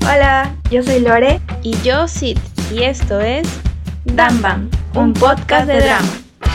Hola, yo soy Lore. Y yo, Sid, y esto es Danban, un podcast de drama.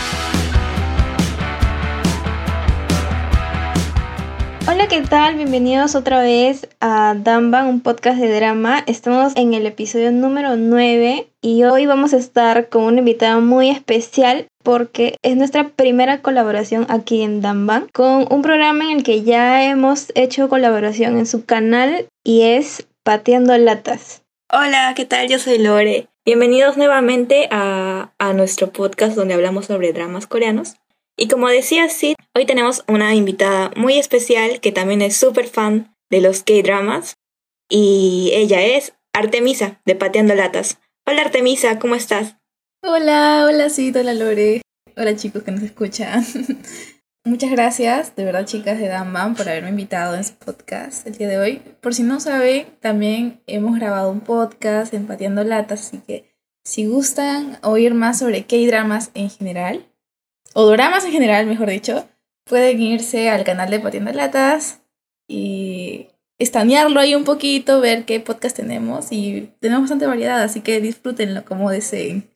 Hola, ¿qué tal? Bienvenidos otra vez a Danban, un podcast de drama. Estamos en el episodio número 9 y hoy vamos a estar con una invitada muy especial porque es nuestra primera colaboración aquí en Danban con un programa en el que ya hemos hecho colaboración en su canal y es Pateando Latas. Hola, ¿qué tal? Yo soy Lore. Bienvenidos nuevamente a nuestro podcast donde hablamos sobre dramas coreanos. Y como decía Sid, hoy tenemos una invitada muy especial que también es súper fan de los K-dramas. Y ella es Artemisa, de Pateando Latas. Hola Artemisa, ¿cómo estás? Hola Sid, hola Lore. Hola chicos que nos escuchan. Muchas gracias, de verdad chicas de Danban, por haberme invitado en su podcast el día de hoy. Por si no saben, también hemos grabado un podcast en Pateando Latas, así que si gustan oír más sobre K-dramas en general, o doramas en general, mejor dicho, pueden irse al canal de Pateando Latas y estanearlo ahí un poquito, ver qué podcast tenemos, y tenemos bastante variedad, así que disfrútenlo como deseen.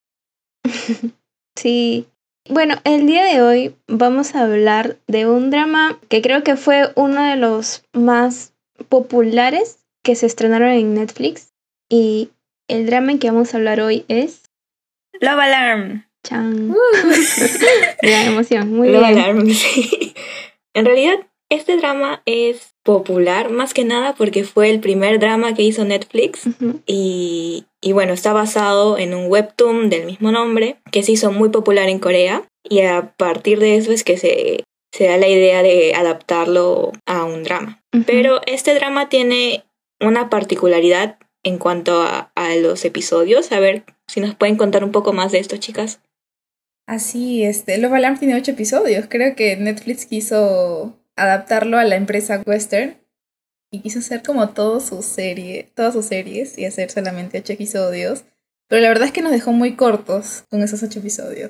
Sí. Bueno, el día de hoy vamos a hablar de un drama que creo que fue uno de los más populares que se estrenaron en Netflix. Y el drama en que vamos a hablar hoy es Love Alarm. Chan. Gran emoción, muy Love bien. Alarm, sí. En realidad, este drama es popular más que nada porque fue el primer drama que hizo Netflix. Ujú. Y bueno, está basado en un webtoon del mismo nombre que se hizo muy popular en Corea. Y a partir de eso es que se da la idea de adaptarlo a un drama. Ujú. Pero este drama tiene una particularidad en cuanto a los episodios. A ver si nos pueden contar un poco más de esto, chicas. Así, Love Alarm tiene 8 episodios. Creo que Netflix quiso adaptarlo a la empresa Western y quiso hacer como todas sus series y hacer solamente 8 episodios. Pero la verdad es que nos dejó muy cortos con esos 8 episodios.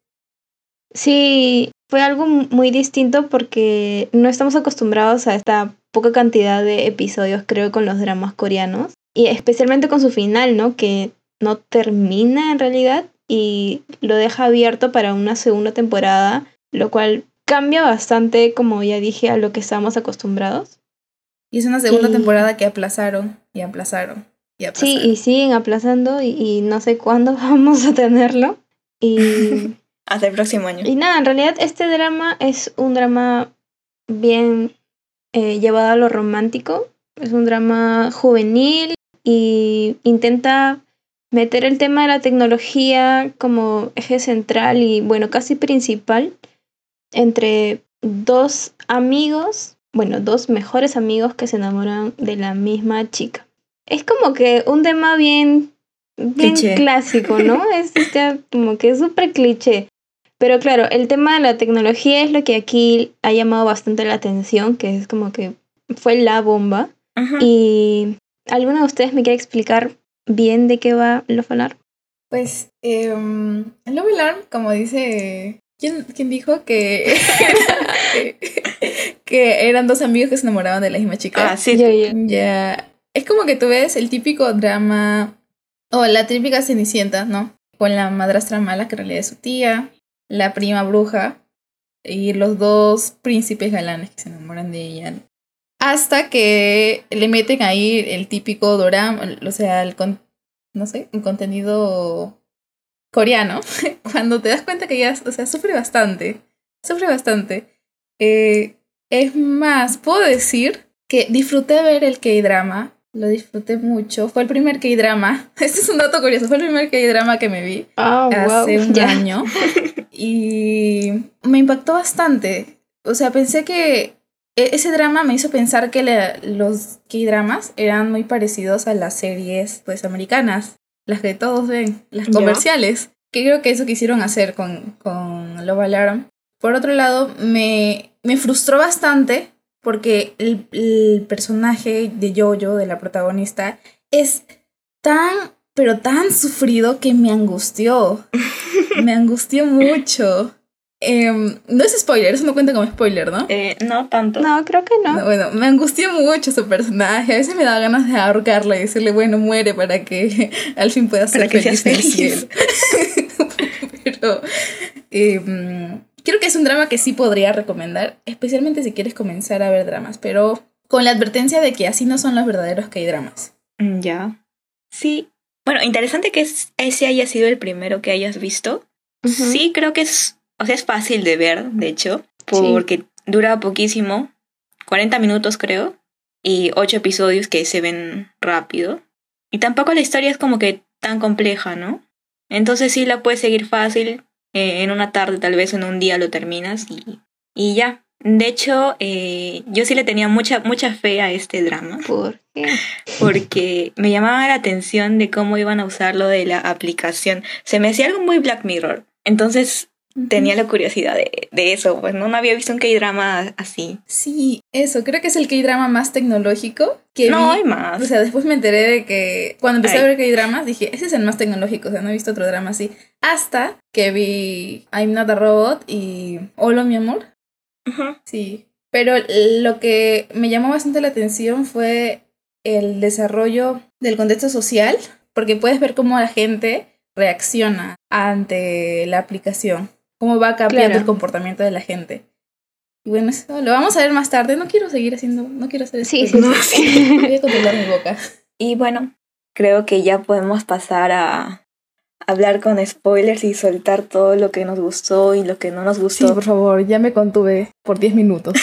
Sí, fue algo muy distinto porque no estamos acostumbrados a esta poca cantidad de episodios, creo, con los dramas coreanos. Y especialmente con su final, ¿no? Que no termina en realidad y lo deja abierto para una segunda temporada, lo cual cambia bastante, como ya dije, a lo que estábamos acostumbrados. Y es una segunda Y- temporada que aplazaron y aplazaron y Sí, aplazaron. y siguen aplazando y no sé cuándo vamos a tenerlo. Y Hasta el próximo año. Y nada, en realidad este drama es un drama bien llevado a lo romántico. Es un drama juvenil y intenta meter el tema de la tecnología como eje central y, bueno, casi principal entre dos amigos, bueno, dos mejores amigos que se enamoran de la misma chica. Es como que un tema bien Cliché. clásico, ¿no? Ya como que es súper cliché. Pero claro, el tema de la tecnología es lo que aquí ha llamado bastante la atención, que es como que fue la bomba. Ujú. ¿Y alguno de ustedes me quiere explicar bien de qué va Love Alarm? Pues, Love Alarm, como dice... ¿Quién dijo que, que eran dos amigos que se enamoraban de la misma chica? Ah, sí. Yo. Ya. Es como que tú ves el típico drama o la típica Cenicienta, ¿no? Con la madrastra mala, que en realidad es su tía, la prima bruja y los dos príncipes galanes que se enamoran de ella. Hasta que le meten ahí el típico dorama, o sea, el contenido coreano. Cuando te das cuenta que ya, o sea, sufre bastante. Es más, puedo decir que disfruté ver el K-drama. Lo disfruté mucho. Fue el primer K-drama. Este es un dato curioso. Fue el primer K-drama que me vi hace un Ya. año. Y me impactó bastante. O sea, pensé que ese drama me hizo pensar que los K-dramas eran muy parecidos a las series pues americanas, las que todos ven, las Ya. comerciales. Que creo que eso quisieron hacer con Love Alarm. Por otro lado, me frustró bastante porque el personaje de Jojo, de la protagonista, es pero tan sufrido que me angustió. Me angustió mucho. No es spoiler, eso no cuenta como spoiler, ¿no? No tanto. No, creo que no. No, bueno, me angustió mucho su personaje. A veces me da ganas de ahorcarla y decirle, bueno, muere para que al fin pueda ser Para que feliz seas en el cielo. Pero creo que es un drama que sí podría recomendar, especialmente si quieres comenzar a ver dramas, pero con la advertencia de que así no son los verdaderos K-dramas. Ya. Sí. Bueno, interesante que ese haya sido el primero que hayas visto. Ujú. Sí, creo que es fácil de ver, de hecho, porque dura poquísimo, 40 minutos creo, y 8 episodios que se ven rápido. Y tampoco la historia es como que tan compleja, ¿no? Entonces sí la puedes seguir fácil, en una tarde, tal vez en un día lo terminas y ya. De hecho, yo sí le tenía mucha fe a este drama, ¿Por qué? porque me llamaba la atención de cómo iban a usar lo de la aplicación. Se me hacía algo muy Black Mirror. Entonces tenía la curiosidad de eso, pues no había visto un K-drama así. Sí, eso, creo que es el K-drama más tecnológico que No, vi. hay más. O sea, después me enteré de que cuando empecé Ay. a ver K-dramas dije, ese es el más tecnológico, o sea, no he visto otro drama así. Hasta que vi I'm Not a Robot y Hola, mi amor. Ujú. Sí, pero lo que me llamó bastante la atención fue el desarrollo del contexto social, porque puedes ver cómo la gente reacciona ante la aplicación, cómo va cambiando Claro. el comportamiento de la gente. Y bueno, eso lo vamos a ver más tarde. No quiero hacer Sí, spoilers. sí. Voy a controlar mi boca. Y bueno, creo que ya podemos pasar a hablar con spoilers y soltar todo lo que nos gustó y lo que no nos Sí, gustó. por favor, ya me contuve por 10 minutos.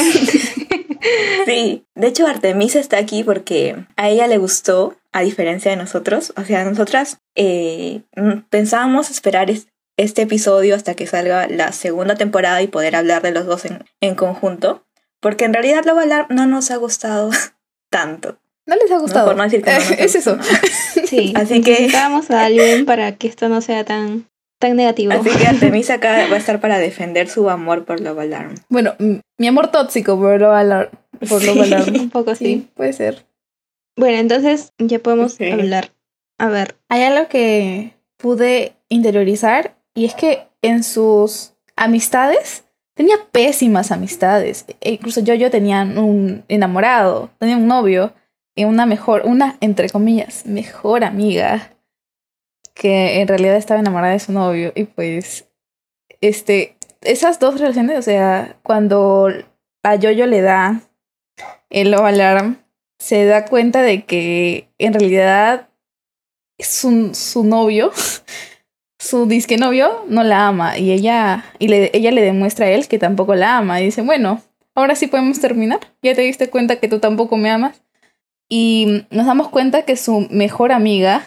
Sí, de hecho Artemisa está aquí porque a ella le gustó, a diferencia de nosotros. O sea, nosotras pensábamos esperar este episodio hasta que salga la segunda temporada y poder hablar de los dos en conjunto, porque en realidad Love Alarm no nos ha gustado tanto. ¿No les ha gustado? Por no decir que no nos ha es eso. gustado. Sí, Así que- necesitábamos a alguien para que esto no sea tan negativo. Así que Artemisa acá va a estar para defender su amor por Love Alarm. Bueno, mi amor tóxico por Love Alarm. Por Love Sí. Alarm. Un poco sí. Sí, puede ser. Bueno, entonces ya podemos Sí. hablar. A ver, Hay algo que pude interiorizar y es que en sus amistades tenía pésimas amistades. E incluso yo tenía un enamorado, tenía un novio y una entre comillas, mejor amiga que en realidad estaba enamorada de su novio. Y pues, esas dos relaciones, o sea, cuando a Yoyo le da el Love Alarm, se da cuenta de que en realidad su novio, su disque novio, no la ama. Y ella le demuestra a él que tampoco la ama. Y dice, bueno, ahora sí podemos terminar. Ya te diste cuenta que tú tampoco me amas. Y nos damos cuenta que su mejor amiga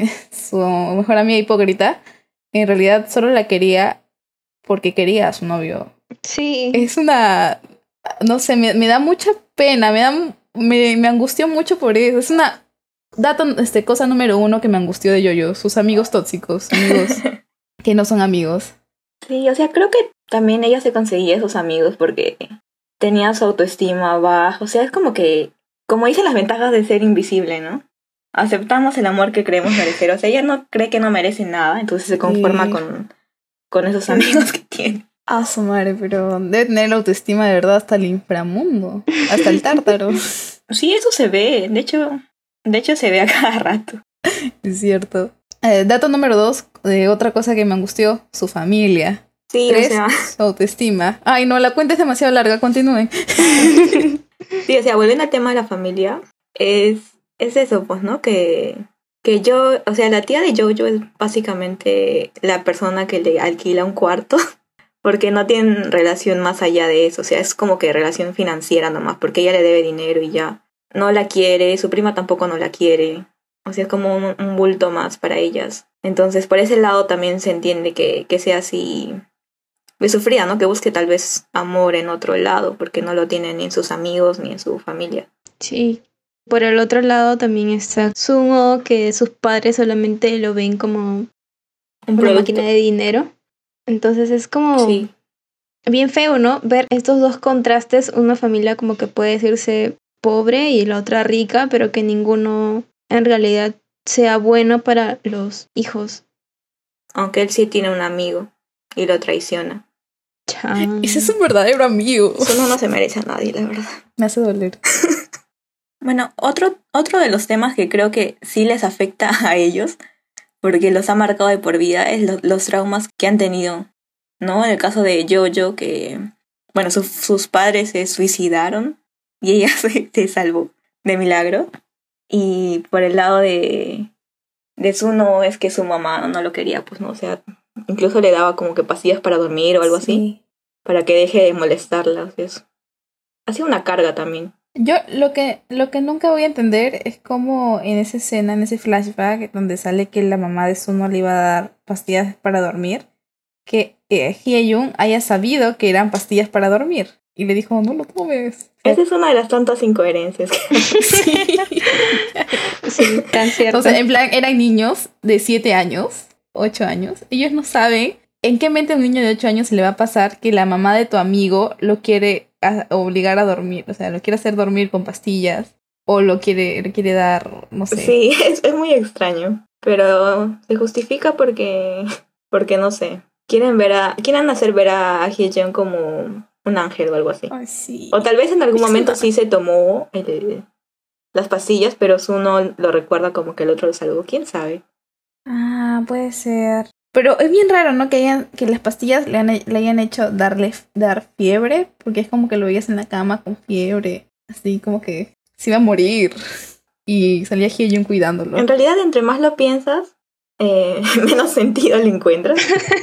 hipócrita, en realidad solo la quería porque quería a su novio. sí. Es una... No sé, me da mucha pena, me angustió mucho por eso. Es una cosa número 1 que me angustió de Yoyo. Sus amigos tóxicos, amigos que no son amigos. Sí, o sea, creo que también ella se conseguía esos amigos porque tenía su autoestima baja. O sea, es como que, como dicen las ventajas de ser invisible, ¿no? Aceptamos el amor que creemos merecer. O sea, ella no cree que no merece nada, entonces se conforma Sí. con esos amigos que tiene. Ah, su madre, pero debe tener la autoestima de verdad hasta el inframundo, hasta el tártaro. Sí, eso se ve. De hecho se ve a cada rato. Es cierto. Dato número 2, otra cosa que me angustió, su familia. Sí, 3, o sea, su autoestima. Ay, no, la cuenta es demasiado larga, continúen. sí, o sea, volviendo al tema de la familia, es eso, pues, ¿no? Que yo, o sea, la tía de Jojo es básicamente la persona que le alquila un cuarto, porque no tienen relación más allá de eso, o sea, es como que relación financiera nomás, porque ella le debe dinero y ya. No la quiere, su prima tampoco no la quiere, o sea, es como un bulto más para ellas. Entonces, por ese lado también se entiende que sea así de sufrida, ¿no? Que busque tal vez amor en otro lado, porque no lo tiene ni en sus amigos ni en su familia. Sí. Por el otro lado también está Sumo, que sus padres solamente lo ven como Un una producto. máquina de dinero. Entonces es como Sí. bien feo, ¿no? Ver estos dos contrastes, una familia como que puede decirse pobre y la otra rica, pero que ninguno en realidad sea bueno para los hijos. Aunque él sí tiene un amigo y lo traiciona. Chan. Ese es un verdadero amigo. Suno no se merece a nadie, la verdad. Me hace doler. Bueno, otro de los temas que creo que sí les afecta a ellos, porque los ha marcado de por vida, es los traumas que han tenido, ¿no? En el caso de Jojo, que, bueno, sus padres se suicidaron y ella se salvó de milagro. Y por el lado de Suno es que su mamá no lo quería, pues, ¿no? O sea, incluso le daba como que pastillas para dormir o algo así, para que deje de molestarla. O sea, ha sido una carga también. Yo lo que nunca voy a entender es cómo en esa escena, en ese flashback, donde sale que la mamá de Suno le iba a dar pastillas para dormir, que Hye-jung haya sabido que eran pastillas para dormir. Y le dijo, no lo tomes. Esa es una de las tantas incoherencias. Sí, tan cierto. O sea, en plan, eran niños de 7 años, 8 años. Ellos no saben en qué mente a un niño de 8 años se le va a pasar que la mamá de tu amigo lo quiere obligar a dormir. O sea, lo quiere hacer dormir con pastillas. O le quiere dar, no sé. Sí, es muy extraño. Pero se justifica porque no sé. Quieren hacer ver a Hye-jung como un ángel o algo así. Ay, sí. O tal vez en algún momento sí se tomó las pastillas, pero uno lo recuerda como que el otro lo salvó. ¿Quién sabe? Ah, puede ser. Pero es bien raro, ¿no? Que las pastillas le hayan hecho dar fiebre, porque es como que lo veías en la cama con fiebre, así como que se iba a morir. Y salía Hye-jung cuidándolo. En realidad, entre más lo piensas, menos sentido le encuentras.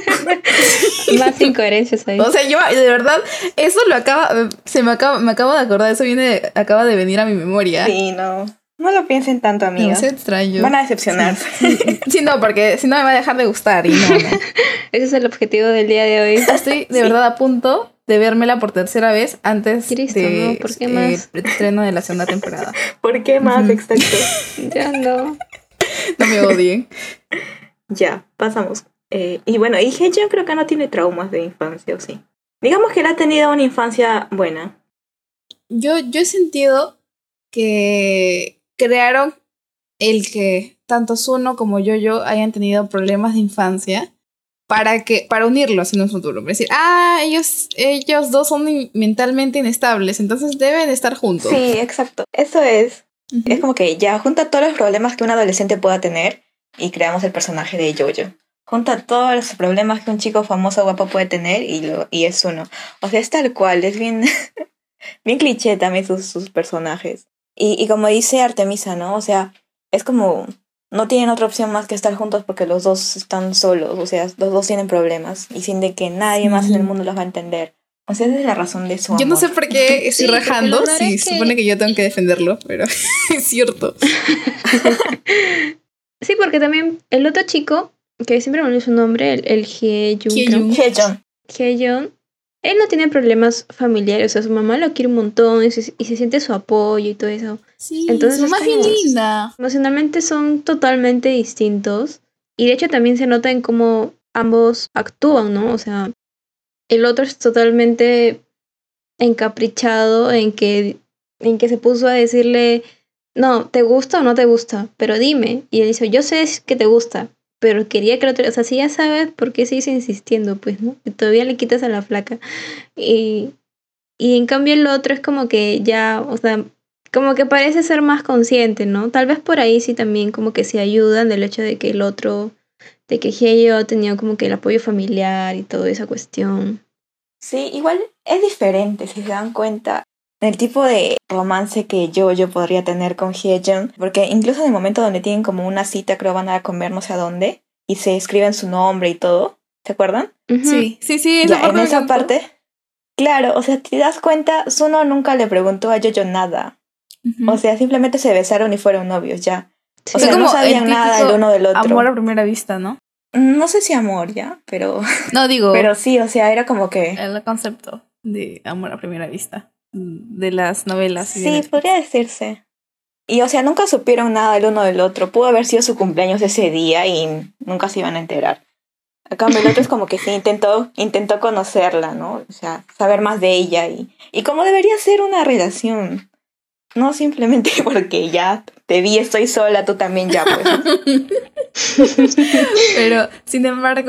Más incoherencias ahí. O sea, yo, de verdad, eso me acabo de acordar, eso acaba de venir a mi memoria. Sí, no lo piensen tanto, amigas. Es extraño. Van a decepcionarse. Sí, no, porque si no me va a dejar de gustar y no. Ese es el objetivo del día de hoy. Estoy de verdad a punto de vérmela por tercera vez antes Cristo, de ¿no? ¿Por qué más? el estreno de la segunda temporada. ¿Por qué más? Exacto. Ya no. No me odien. Ya, pasamos. Y bueno, y Hye-jung creo que no tiene traumas de infancia, ¿o sí? Digamos que él ha tenido una infancia buena. Yo he sentido que crearon el que tanto Suno como Jojo hayan tenido problemas de infancia para unirlos en un futuro. Es decir, ellos dos son mentalmente inestables, entonces deben estar juntos. Sí, exacto. Eso es. Uh-huh. Es como que ya junta todos los problemas que un adolescente pueda tener y creamos el personaje de Jojo. Junta todos los problemas que un chico famoso guapo puede tener y es uno. O sea, es tal cual, es bien, bien cliché también sus personajes. Y como dice Artemisa, ¿no? O sea, es como, no tienen otra opción más que estar juntos porque los dos están solos. O sea, los dos tienen problemas y sin de que nadie más en el mundo los va a entender. O sea, esa es la razón de su amor. Yo no sé por qué estoy rajando si se supone que yo tengo que defenderlo, pero es cierto. Sí, porque también el otro chico, que siempre me olvido su nombre, el Hye-jung. Hye-jung. Él no tiene problemas familiares, o sea, su mamá lo quiere un montón y se siente su apoyo y todo eso. Sí, entonces su mamá es bien linda. Emocionalmente son totalmente distintos y de hecho también se nota en cómo ambos actúan, ¿no? O sea, el otro es totalmente encaprichado en que se puso a decirle, no, ¿te gusta o no te gusta? Pero dime. Y él dice, yo sé que te gusta, pero quería que el otro, o sea, si ya sabes por qué sigues insistiendo, pues, ¿no? Y todavía le quitas a la flaca. Y en cambio el otro es como que ya, o sea, como que parece ser más consciente, ¿no? Tal vez por ahí sí también como que se ayudan del hecho de que el otro, de que Hye-jung ha tenido como que el apoyo familiar y toda esa cuestión. Sí, igual es diferente, si se dan cuenta, el tipo de romance que Jojo podría tener con Hye-jung, porque incluso en el momento donde tienen como una cita, creo van a comer no sé a dónde, y se escriben su nombre y todo, ¿se acuerdan? Uh-huh. Sí, ya, en esa parte, claro, o sea, te das cuenta, Suno nunca le preguntó a Jojo nada, uh-huh. O sea, simplemente se besaron y fueron novios, ya. Sí. O sea, no sabían nada el uno del otro. Amor a primera vista, ¿no? No sé si amor, ya, pero... No, digo... Pero sí, o sea, era como que... El concepto de amor a primera vista. De las novelas. Sí, podría decirse. Y, o sea, nunca supieron nada el uno del otro. Pudo haber sido su cumpleaños ese día y nunca se iban a enterar. A cambio, el otro es como que sí, intentó conocerla, ¿no? O sea, saber más de ella y cómo debería ser una relación. No simplemente porque ya te vi, estoy sola, tú también ya, pues. Pero, sin embargo,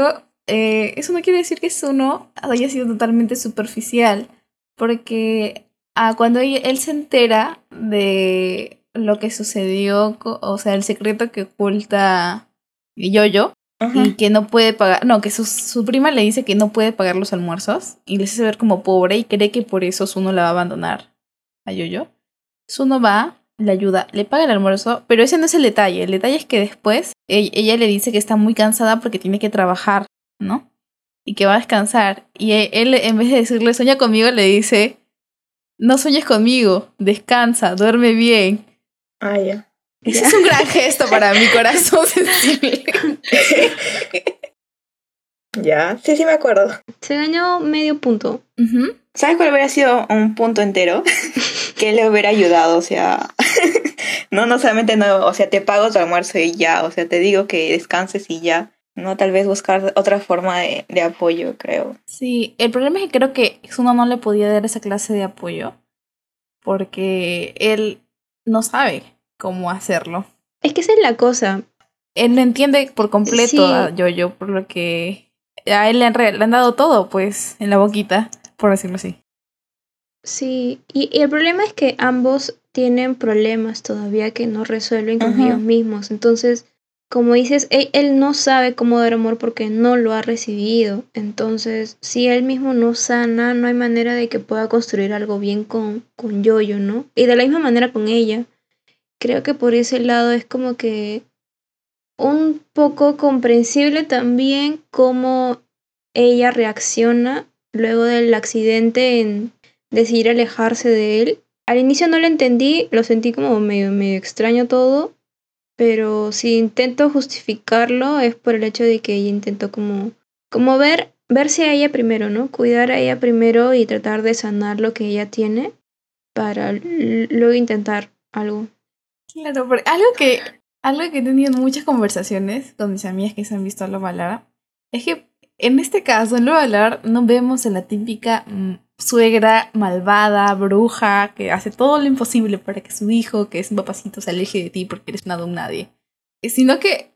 eso no quiere decir que Suno haya sido totalmente superficial, porque cuando él se entera de lo que sucedió, o sea, el secreto que oculta Yoyo, Ajá. y que no puede pagar, no, que su prima le dice que no puede pagar los almuerzos, y le hace ver como pobre, y cree que por eso Suno la va a abandonar a Yoyo. Suno va, le ayuda, le paga el almuerzo, pero ese no es el detalle es que después ella le dice que está muy cansada porque tiene que trabajar, ¿no? Y que va a descansar, y él en vez de decirle sueña conmigo, le dice no sueñes conmigo, descansa, duerme bien. Ah, ya. Ese es un gran gesto para mi corazón sensible. Ya, sí me acuerdo. Se ganó medio punto. Ujú. ¿Sabes cuál hubiera sido un punto entero? Que le hubiera ayudado, o sea... no solamente no, o sea, te pago tu almuerzo y ya, o sea, te digo que descanses y ya. No, tal vez buscar otra forma de apoyo, creo. Sí, el problema es que creo que Suno no le podía dar esa clase de apoyo porque él no sabe cómo hacerlo. Es que esa es la cosa. Él no entiende por completo Sí. a Yoyo, por lo que a él le han dado todo, pues, en la boquita, por decirlo así. Sí, y el problema es que ambos tienen problemas todavía que no resuelven con Ajá. ellos mismos. Entonces, como dices, él no sabe cómo dar amor porque no lo ha recibido. Entonces, si él mismo no sana, no hay manera de que pueda construir algo bien con Yoyo, ¿no? Y de la misma manera con ella. Creo que por ese lado es como que un poco comprensible también cómo ella reacciona luego del accidente en decidir alejarse de él. Al inicio no lo entendí, lo sentí como medio extraño todo, pero si intento justificarlo es por el hecho de que ella intentó como verse a ella primero, ¿no? Cuidar a ella primero y tratar de sanar lo que ella tiene para luego intentar algo. Claro, pero algo que he tenido en muchas conversaciones con mis amigas que se han visto a Love Alarm es que en este caso, en Love Alarm, no vemos a la típica suegra malvada, bruja, que hace todo lo imposible para que su hijo, que es un papacito, se aleje de ti porque eres una don nadie. Sino que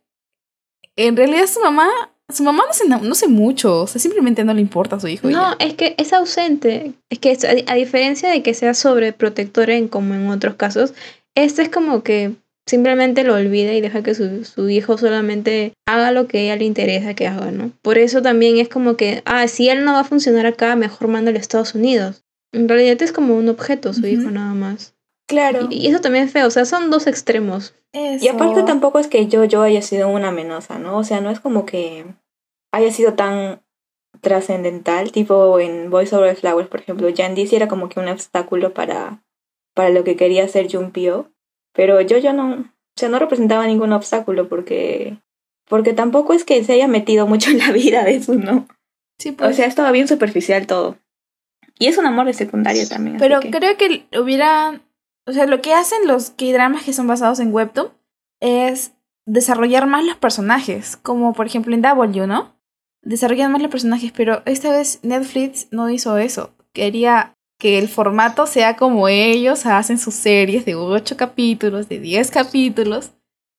en realidad su mamá no sé mucho, o sea, simplemente no le importa a su hijo. No, es que es ausente. Es que a diferencia de que sea sobreprotectora como en otros casos, este es como que simplemente lo olvida y deja que su hijo solamente haga lo que a ella le interesa que haga, ¿no? Por eso también es como que, si él no va a funcionar acá, mejor mándalo a Estados Unidos. En realidad es como un objeto, su hijo nada más. Claro. Y eso también es feo, o sea, son dos extremos. Eso. Y aparte tampoco es que yo haya sido una amenaza, ¿no? O sea, no es como que haya sido tan trascendental, tipo en Boys Over Flowers, por ejemplo. Yandy sí era como que un obstáculo para lo que quería hacer Junpyo, pero yo no, o sea, no representaba ningún obstáculo porque tampoco es que se haya metido mucho en la vida de eso, ¿no? Sí, pues. O sea, estaba bien superficial todo. Y es un amor de secundaria también. Pero así que... creo que hubiera... O sea, lo que hacen los K-dramas que son basados en Webtoon es desarrollar más los personajes. Como por ejemplo en W, ¿no? Desarrollan más los personajes, pero esta vez Netflix no hizo eso. Quería que el formato sea como ellos hacen sus series de 8 capítulos, de 10 capítulos.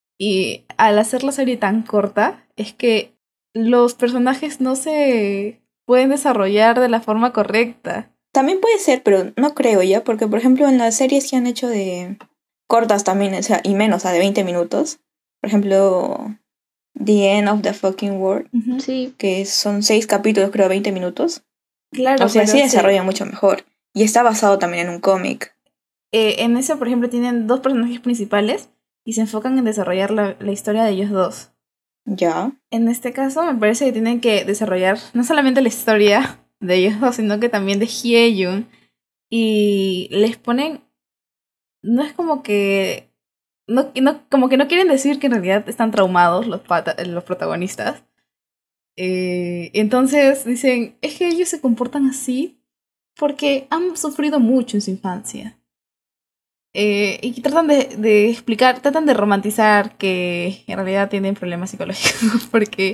Y al hacer la serie tan corta, es que los personajes no se pueden desarrollar de la forma correcta. También puede ser, pero no creo ya, porque por ejemplo en las series que han hecho de cortas también, o sea, y menos, o sea, de 20 minutos, por ejemplo, The End of the Fucking World, Sí. que son 6 capítulos, creo, 20 minutos. Claro, o sea, pero sí desarrolla mucho mejor. Y está basado también en un cómic. En ese, por ejemplo, tienen 2 personajes principales y se enfocan en desarrollar la historia de ellos 2. Ya. En este caso, me parece que tienen que desarrollar no solamente la historia de ellos 2, sino que también de Hye-jun. Y les ponen... No es como que... como que no quieren decir que en realidad están traumados los protagonistas. Entonces dicen, es que ellos se comportan así porque han sufrido mucho en su infancia. Y tratan de explicar, tratan de romantizar que en realidad tienen problemas psicológicos, porque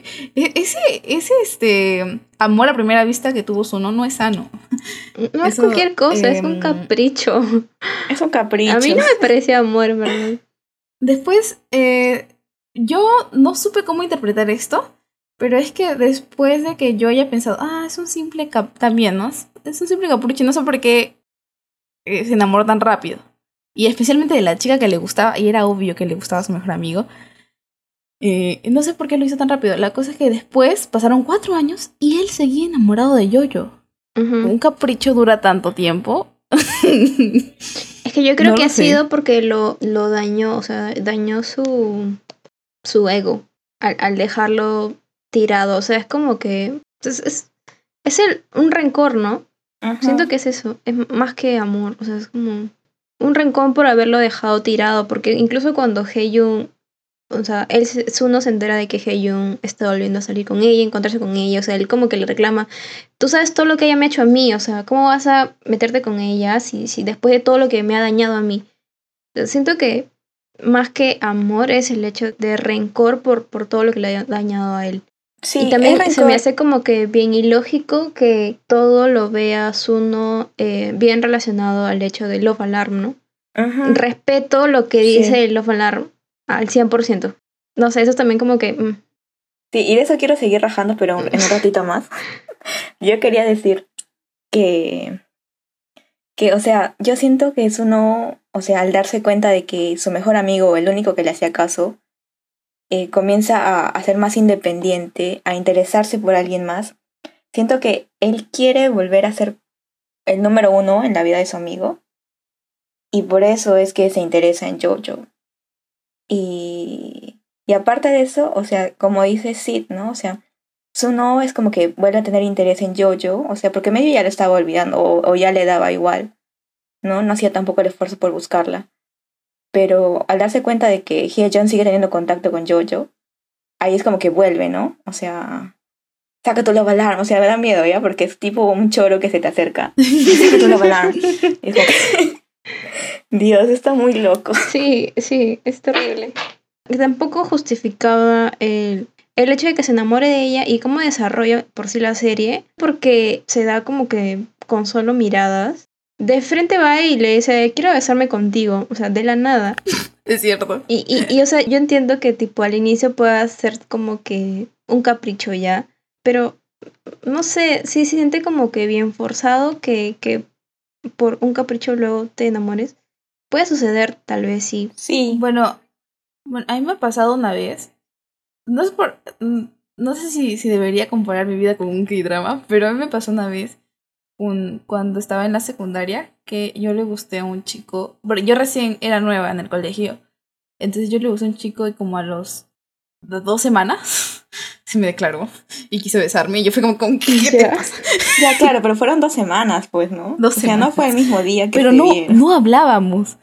ese amor a primera vista que tuvo Suno no es sano. No es cualquier cosa, es un capricho. Es un capricho. A mí no me parece amor, ¿verdad? Después, yo no supe cómo interpretar esto, Pero es que después de que yo haya pensado, es un simple también, ¿no? Es un simple capricho, no sé por qué se enamoró tan rápido. Y especialmente de la chica que le gustaba, y era obvio que le gustaba a su mejor amigo. No sé por qué lo hizo tan rápido. La cosa es que después pasaron 4 años y él seguía enamorado de Yoyo. Un capricho dura tanto tiempo. Es que yo creo No que lo ha sé. sido porque lo dañó, o sea, dañó su ego al dejarlo tirado. O sea, es como que es un rencor, ¿no? Ajá. Siento que es eso, es más que amor, o sea, es como un rencor por haberlo dejado tirado, porque incluso cuando Heyun, o sea, Suno se entera de que Heyun está volviendo a salir con ella, encontrarse con ella, o sea, él como que le reclama, tú sabes todo lo que ella me ha hecho a mí, o sea, ¿cómo vas a meterte con ella si después de todo lo que me ha dañado a mí? Siento que más que amor es el hecho de rencor por todo lo que le ha dañado a él. Sí, Y también es se me rencor. hace como que bien ilógico que todo lo vea Suno bien relacionado al hecho de Love Alarm, ¿no? Ajá. Respeto lo que Sí. dice Love Alarm al 100%. No sé, eso es también como que... Sí, y de eso quiero seguir rajando, pero en un ratito más. Yo quería decir que, o sea, yo siento que es uno, o sea, al darse cuenta de que su mejor amigo, el único que le hacía caso, comienza a ser más independiente, a interesarse por alguien más. Siento que él quiere volver a ser el número uno en la vida de su amigo, y por eso es que se interesa en Jojo. Y aparte de eso, o sea, como dice Sid, ¿no? O sea, Suno es como que vuelve a tener interés en Jojo, o sea, porque medio ya lo estaba olvidando, o ya le daba igual, ¿no? No hacía tampoco el esfuerzo por buscarla. Pero al darse cuenta de que Hye-jeon sigue teniendo contacto con Jojo, ahí es como que vuelve, ¿no? O sea, saca tu Love Alarm, o sea, me da miedo, ¿ya? Porque es tipo un choro que se te acerca. Saca tu Love Alarm. Y es como que... Dios, está muy loco. Sí, es terrible. Y tampoco justificaba el hecho de que se enamore de ella y cómo desarrolla por sí la serie, porque se da como que con solo miradas. De frente va y le dice, quiero besarme contigo, o sea, de la nada. Es cierto. Y o sea, yo entiendo que tipo al inicio pueda ser como que un capricho ya, pero no sé, sí se siente como que bien forzado que por un capricho luego te enamores. Puede suceder, tal vez sí. Sí. Bueno, a mí me ha pasado una vez. No es por... No sé si debería comparar mi vida con un K-drama, pero a mí me pasó una vez cuando estaba en la secundaria que yo le gusté a un chico. Bueno, yo recién era nueva en el colegio. Entonces yo le gusté a un chico y como a los 2 semanas se me declaró y quiso besarme. Y yo fui como, ¿qué te pasa? Ya, claro, pero fueron 2 semanas, pues, ¿no? 2 O sea, no semanas. fue el mismo día que Pero se no vieron. hablábamos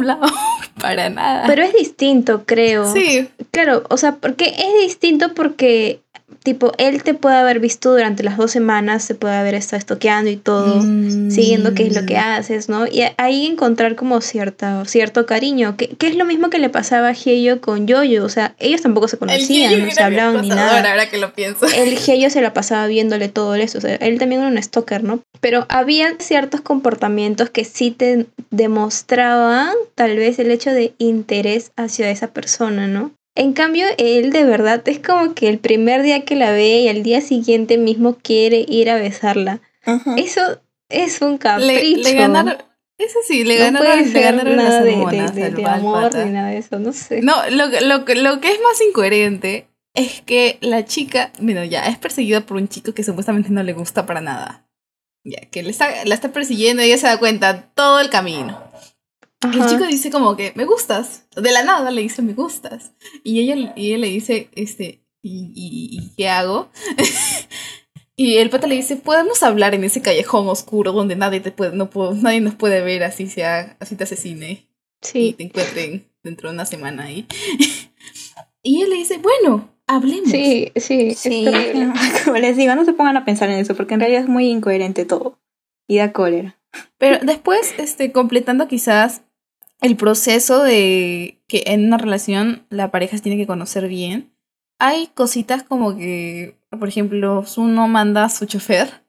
para nada. Pero es distinto, creo. Sí. Claro, o sea, porque es distinto porque, tipo, él te puede haber visto durante las 2 semanas, se puede haber estado estoqueando y todo, siguiendo qué es lo que haces, ¿no? Y ahí encontrar como cierto cariño, que es lo mismo que le pasaba a Hyeyo con Yoyo, o sea, ellos tampoco se conocían, no se hablaban ni nada. Ahora que lo pienso. El Hyeyo se la pasaba viéndole todo eso, o sea, él también era un stalker, ¿no? Pero había ciertos comportamientos que sí te demostraban tal vez el hecho de interés hacia esa persona, ¿no? En cambio, él de verdad es como que el primer día que la ve y al día siguiente mismo quiere ir a besarla. Ajá. Eso es un capricho. Le ganaron... Eso sí, le no puede ganaron ser las nada hormonas al de amor pata. ni nada de eso, no sé. No, lo que es más incoherente es que la chica, bueno, ya es perseguida por un chico que supuestamente no le gusta para nada. Ya, que la está persiguiendo y ella se da cuenta todo el camino. Ajá. El chico dice como que, me gustas. De la nada le dice, me gustas. Y ella le dice, ¿y qué hago? Y el pata le dice, podemos hablar en ese callejón oscuro donde nadie nadie nos puede ver así te asesine. Sí. Y te encuentren dentro de una semana ahí. Y él le dice, bueno, hablemos. Sí, es terrible. Como les digo, no se pongan a pensar en eso, porque en realidad es muy incoherente todo. Y da cólera. Pero después, completando quizás el proceso de que en una relación la pareja se tiene que conocer bien, hay cositas como que, por ejemplo, Suno manda a su chofer.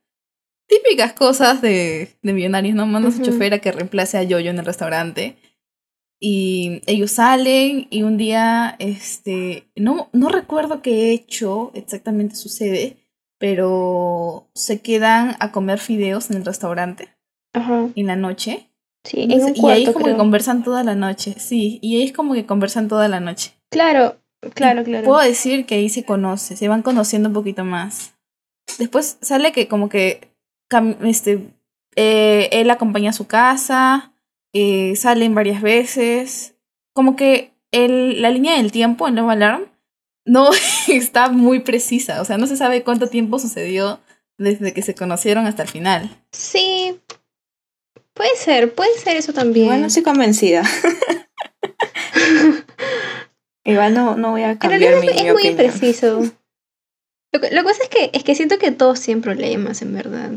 Típicas cosas de millonarios, ¿no? Manda a su chofer a que reemplace a Yoyo en el restaurante. Y ellos salen y un día, no recuerdo qué hecho exactamente sucede, pero se quedan a comer fideos en el restaurante Ajá. en la noche. Sí, Entonces, en un y ahí cuarto, como que creo. conversan toda la noche, sí, y ahí es como que conversan toda la noche. Claro, claro, Y claro. puedo decir que ahí se van conociendo un poquito más. Después sale que como que él acompaña a su casa, salen varias veces. Como que la línea del tiempo en Love Alarm no está muy precisa. O sea, no se sabe cuánto tiempo sucedió desde que se conocieron hasta el final. Sí, puede ser eso también. Igual no estoy convencida. Igual no voy a En cambiar realidad es mi muy opinión. impreciso. Lo que pasa es que siento que todos tienen problemas, en verdad.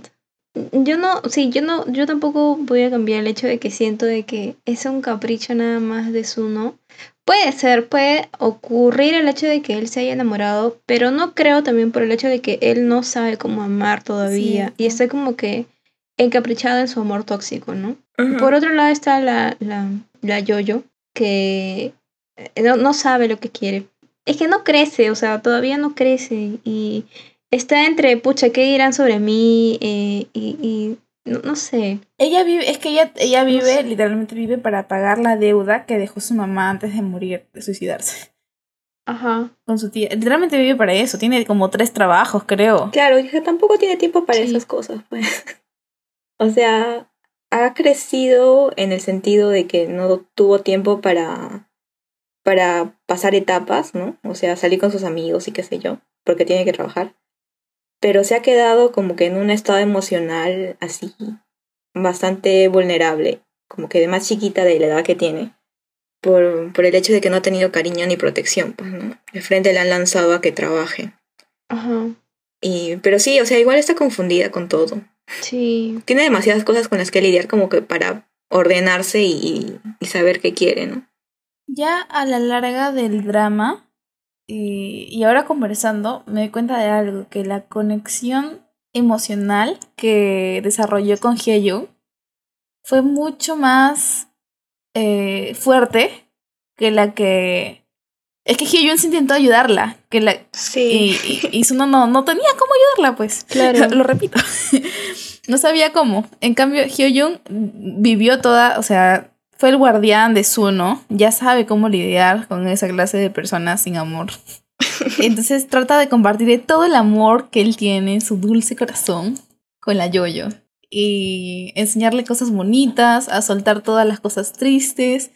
Yo tampoco voy a cambiar el hecho de que siento de que es un capricho nada más de Suno. Puede ocurrir el hecho de que él se haya enamorado, pero no creo también por el hecho de que él no sabe cómo amar todavía y Cierto. está como que encaprichado en su amor tóxico, ¿no? Ujú. Por otro lado está la Yoyo, que no sabe lo que quiere. Es que no crece, o sea, todavía no crece y está entre, pucha, ¿qué dirán sobre mí? Y no sé. Ella No vive, sé. literalmente vive para pagar la deuda que dejó su mamá antes de morir, de suicidarse. Ajá, Con su tía. Literalmente vive para eso. Tiene como 3 trabajos, creo. Claro, hija, tampoco tiene tiempo para sí. esas cosas, pues. O sea, ha crecido en el sentido de que no tuvo tiempo para pasar etapas, ¿no? O sea, salir con sus amigos y qué sé yo, porque tiene que trabajar. Pero se ha quedado como que en un estado emocional así, bastante vulnerable, como que de más chiquita de la edad que tiene, por el hecho de que no ha tenido cariño ni protección, pues, ¿no? De frente le han lanzado a que trabaje. Ajá, Pero sí, o sea, igual está confundida con todo. sí. Tiene demasiadas cosas con las que lidiar como que para ordenarse y saber qué quiere, ¿no? Ya a la larga del drama, y ahora conversando, me doy cuenta de algo, que la conexión emocional que desarrolló con Hye-yoon fue mucho más fuerte que la que... Es que Hye-yoon se intentó ayudarla, Sí. y Suno no tenía cómo ayudarla, pues. Claro. Lo repito. No sabía cómo. En cambio, Hye-yoon vivió toda, o sea, fue el guardián de Suno, ya sabe cómo lidiar con esa clase de personas sin amor. Entonces trata de compartir todo el amor que él tiene en su dulce corazón con la Yoyo. Y enseñarle cosas bonitas, a soltar todas las cosas tristes.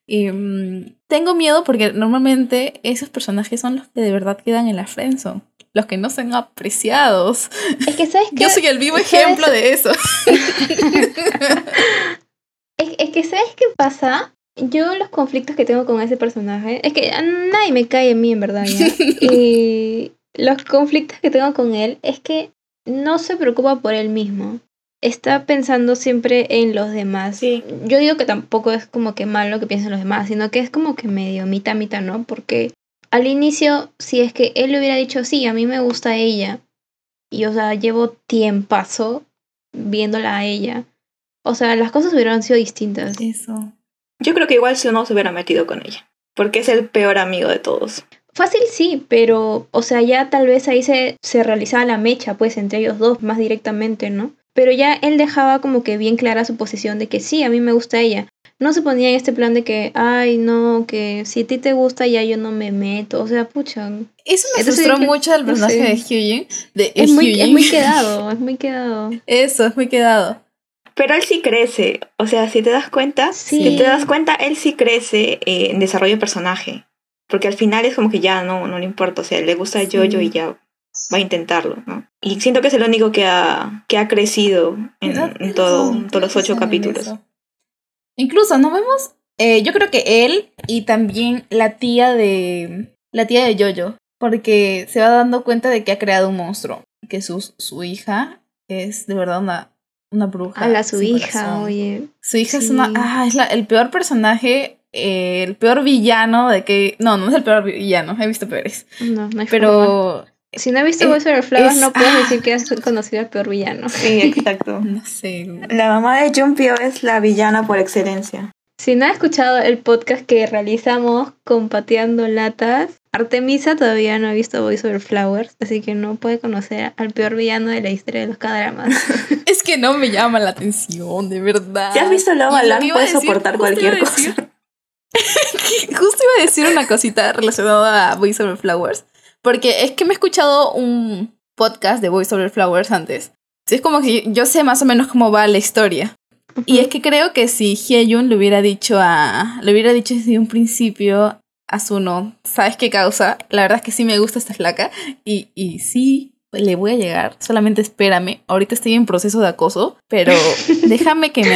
Tengo miedo porque normalmente esos personajes son los que de verdad quedan en la friendzone. Los que no son apreciados. Es que, ¿sabes qué? Yo soy el vivo ¿Sabes? ejemplo de eso. Es que, ¿sabes qué pasa? Yo los conflictos que tengo con ese personaje, es que a nadie me cae en mí, en verdad, ¿ya? Y los conflictos que tengo con él es que no se preocupa por él mismo. Está pensando siempre en los demás. Sí. Yo digo que tampoco es como que malo que piensen los demás, sino que es como que medio mitad, mitad, ¿no? Porque al inicio, si es que él le hubiera dicho, sí, a mí me gusta ella, y o sea, llevo tiempazo viéndola a ella, o sea, las cosas hubieran sido distintas. Eso. Yo creo que igual si no se hubiera metido con ella, porque es el peor amigo de todos. Fácil sí, pero, o sea, ya tal vez ahí se realizaba la mecha, pues, entre ellos dos más directamente, ¿no? Pero ya él dejaba como que bien clara su posición de que sí, a mí me gusta ella. No se ponía en este plan de que, ay, no, que si a ti te gusta ya yo no me meto, o sea, pucha. Eso me Entonces frustró dije, mucho del no personaje sé. de Hyun. Es muy quedado, es muy quedado. Eso, es muy quedado. Pero él sí crece, o sea, si te das cuenta, Sí. si te das cuenta, él sí crece en desarrollo de personaje. Porque al final es como que ya no le importa, o sea, le gusta a Jojo y ya va a intentarlo, ¿no? Y siento que es el único que ha crecido en todos los 8 capítulos. Incluso nos vemos, yo creo que él y también la tía de Jojo, porque se va dando cuenta de que ha creado un monstruo, que su hija es de verdad una bruja. Su hija, oye. Su hija sí. es el peor personaje, el peor villano de que... No es el peor villano, he visto peores. No hay Pero... forma. Si no he visto Boys Over Flowers, no puedes decir que has conocido al peor villano. Sí, exacto. No sé. La mamá de Jumpio es la villana por excelencia. Si no has escuchado el podcast que realizamos con Pateando Latas, Artemisa todavía no ha visto Voice Over Flowers, así que no puede conocer al peor villano de la historia de los K-dramas. Es que no me llama la atención, de verdad. Si has visto Love Alarm, puedes soportar cualquier cosa. Justo iba a decir una cosita relacionada a Voice Over Flowers, porque es que me he escuchado un podcast de Voice Over Flowers antes. Es como que yo sé más o menos cómo va la historia. Y es que creo que si Hyejun le hubiera dicho desde un principio a Suno, ¿sabes qué causa? La verdad es que sí me gusta esta flaca y sí le voy a llegar, solamente espérame. Ahorita estoy en proceso de acoso, pero déjame que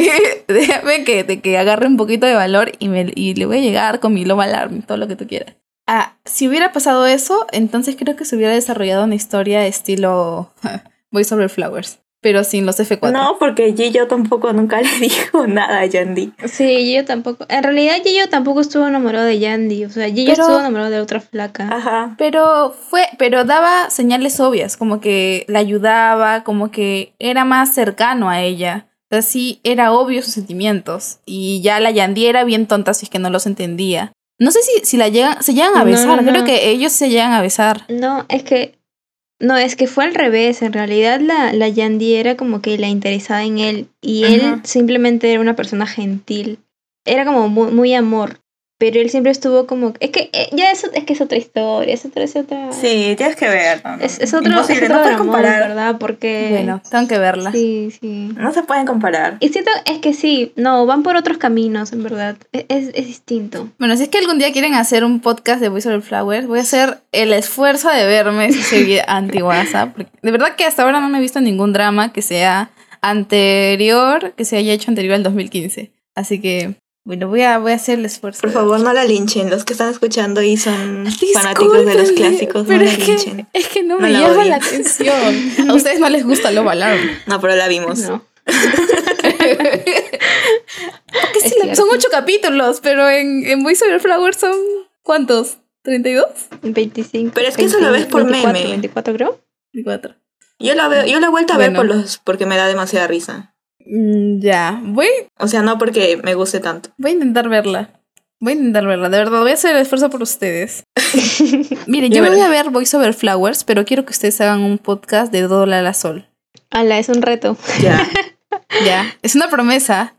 agarre un poquito de valor y le voy a llegar con mi Love Alarm, todo lo que tú quieras. Si hubiera pasado eso, entonces creo que se hubiera desarrollado una historia estilo Voice Over Flowers, pero sin los F4. No, porque Jiyo tampoco nunca le dijo nada a Yandy. Sí, Jiyo tampoco. En realidad Jiyo tampoco estuvo enamorado de Yandy. O sea, Jiyo estuvo enamorado de otra flaca. Ajá. Pero daba señales obvias, como que la ayudaba, como que era más cercano a ella. O sea, sí, era obvio sus sentimientos. Y ya la Yandy era bien tonta si es que no los entendía. No sé si se llegan a besar. No. Creo que ellos se llegan a besar. No, es que fue al revés. En realidad la Yandy era como que la interesada en él. Y él simplemente era una persona gentil. Era como muy, muy amor. Pero él siempre estuvo como... Es que ya eso es que es otra historia. Es otra... Sí, tienes que ver. No, Es otro imposible, no puedes comparar. ¿verdad? Porque... Bueno, tengo que verla. Sí. No se pueden comparar. Y siento, es que sí, no, van por otros caminos, en verdad. Es distinto. Bueno, si es que algún día quieren hacer un podcast de Voice Over Flowers, voy a hacer el esfuerzo de verme esa serie anti-WhatsApp. Porque de verdad que hasta ahora no me he visto ningún drama que sea que se haya hecho anterior al 2015. Así que, bueno, voy a hacer el esfuerzo. Por favor, no la linchen. Los que están escuchando y son fanáticos de los clásicos, pero no la linchen. Es que no me llama la atención. A ustedes no les gusta Love Alarm. No, pero la vimos. No. Porque sí, son 8 capítulos, pero en Voice Over Flowers son... ¿Cuántos? ¿32? 25. Pero es que eso lo ves por 24, meme. 24 creo. 24. Yo la he vuelto a ver porque me da demasiada risa. Ya, O sea, no porque me guste tanto. Voy a intentar verla. De verdad, voy a hacer el esfuerzo por ustedes. Miren, yo me voy a ver Voice Over Flowers, pero quiero que ustedes hagan un podcast de Dola la Sol. Ala, es un reto. Ya, es una promesa.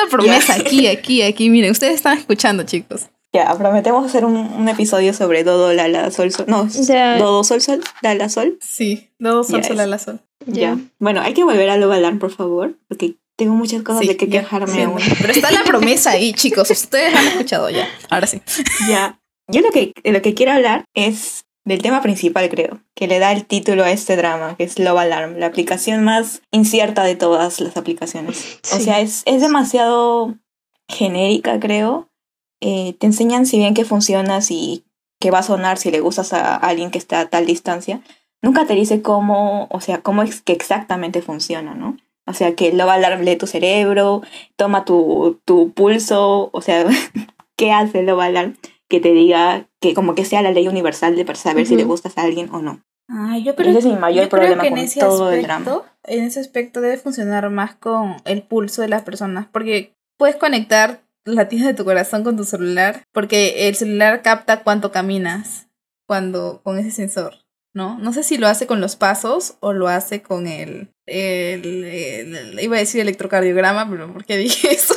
Aquí. Miren, ustedes están escuchando, chicos. Ya, prometemos hacer un episodio sobre Dodo, Lala, Sol. No, ya. Dodo, Sol, Lala, Sol. Sí, Dodo, Sol, Lala, Sol. Ya. Bueno, hay que volver a Love Alarm, por favor, porque tengo muchas cosas de que quejarme aún. Pero está la promesa ahí, chicos. Ustedes han escuchado ya. Ahora sí. Ya. Yo lo que quiero hablar es del tema principal, creo, que le da el título a este drama, que es Love Alarm, la aplicación más incierta de todas las aplicaciones. Sí. O sea, es demasiado genérica, creo. Te enseñan si bien que funciona, si que va a sonar, si le gustas a alguien que está a tal distancia. Nunca te dice cómo es que exactamente funciona, ¿no? O sea, que Love Alarm lee tu cerebro, toma tu pulso, o sea, ¿qué hace Love Alarm? Que te diga que como que sea la ley universal para saber si le gustas a alguien o no. Ese es mi mayor problema con todo el drama. En ese aspecto debe funcionar más con el pulso de las personas, porque puedes conectar latidos de tu corazón con tu celular, porque el celular capta cuánto caminas con ese sensor, ¿no? No sé si lo hace con los pasos o lo hace con el iba a decir electrocardiograma, pero ¿por qué dije eso?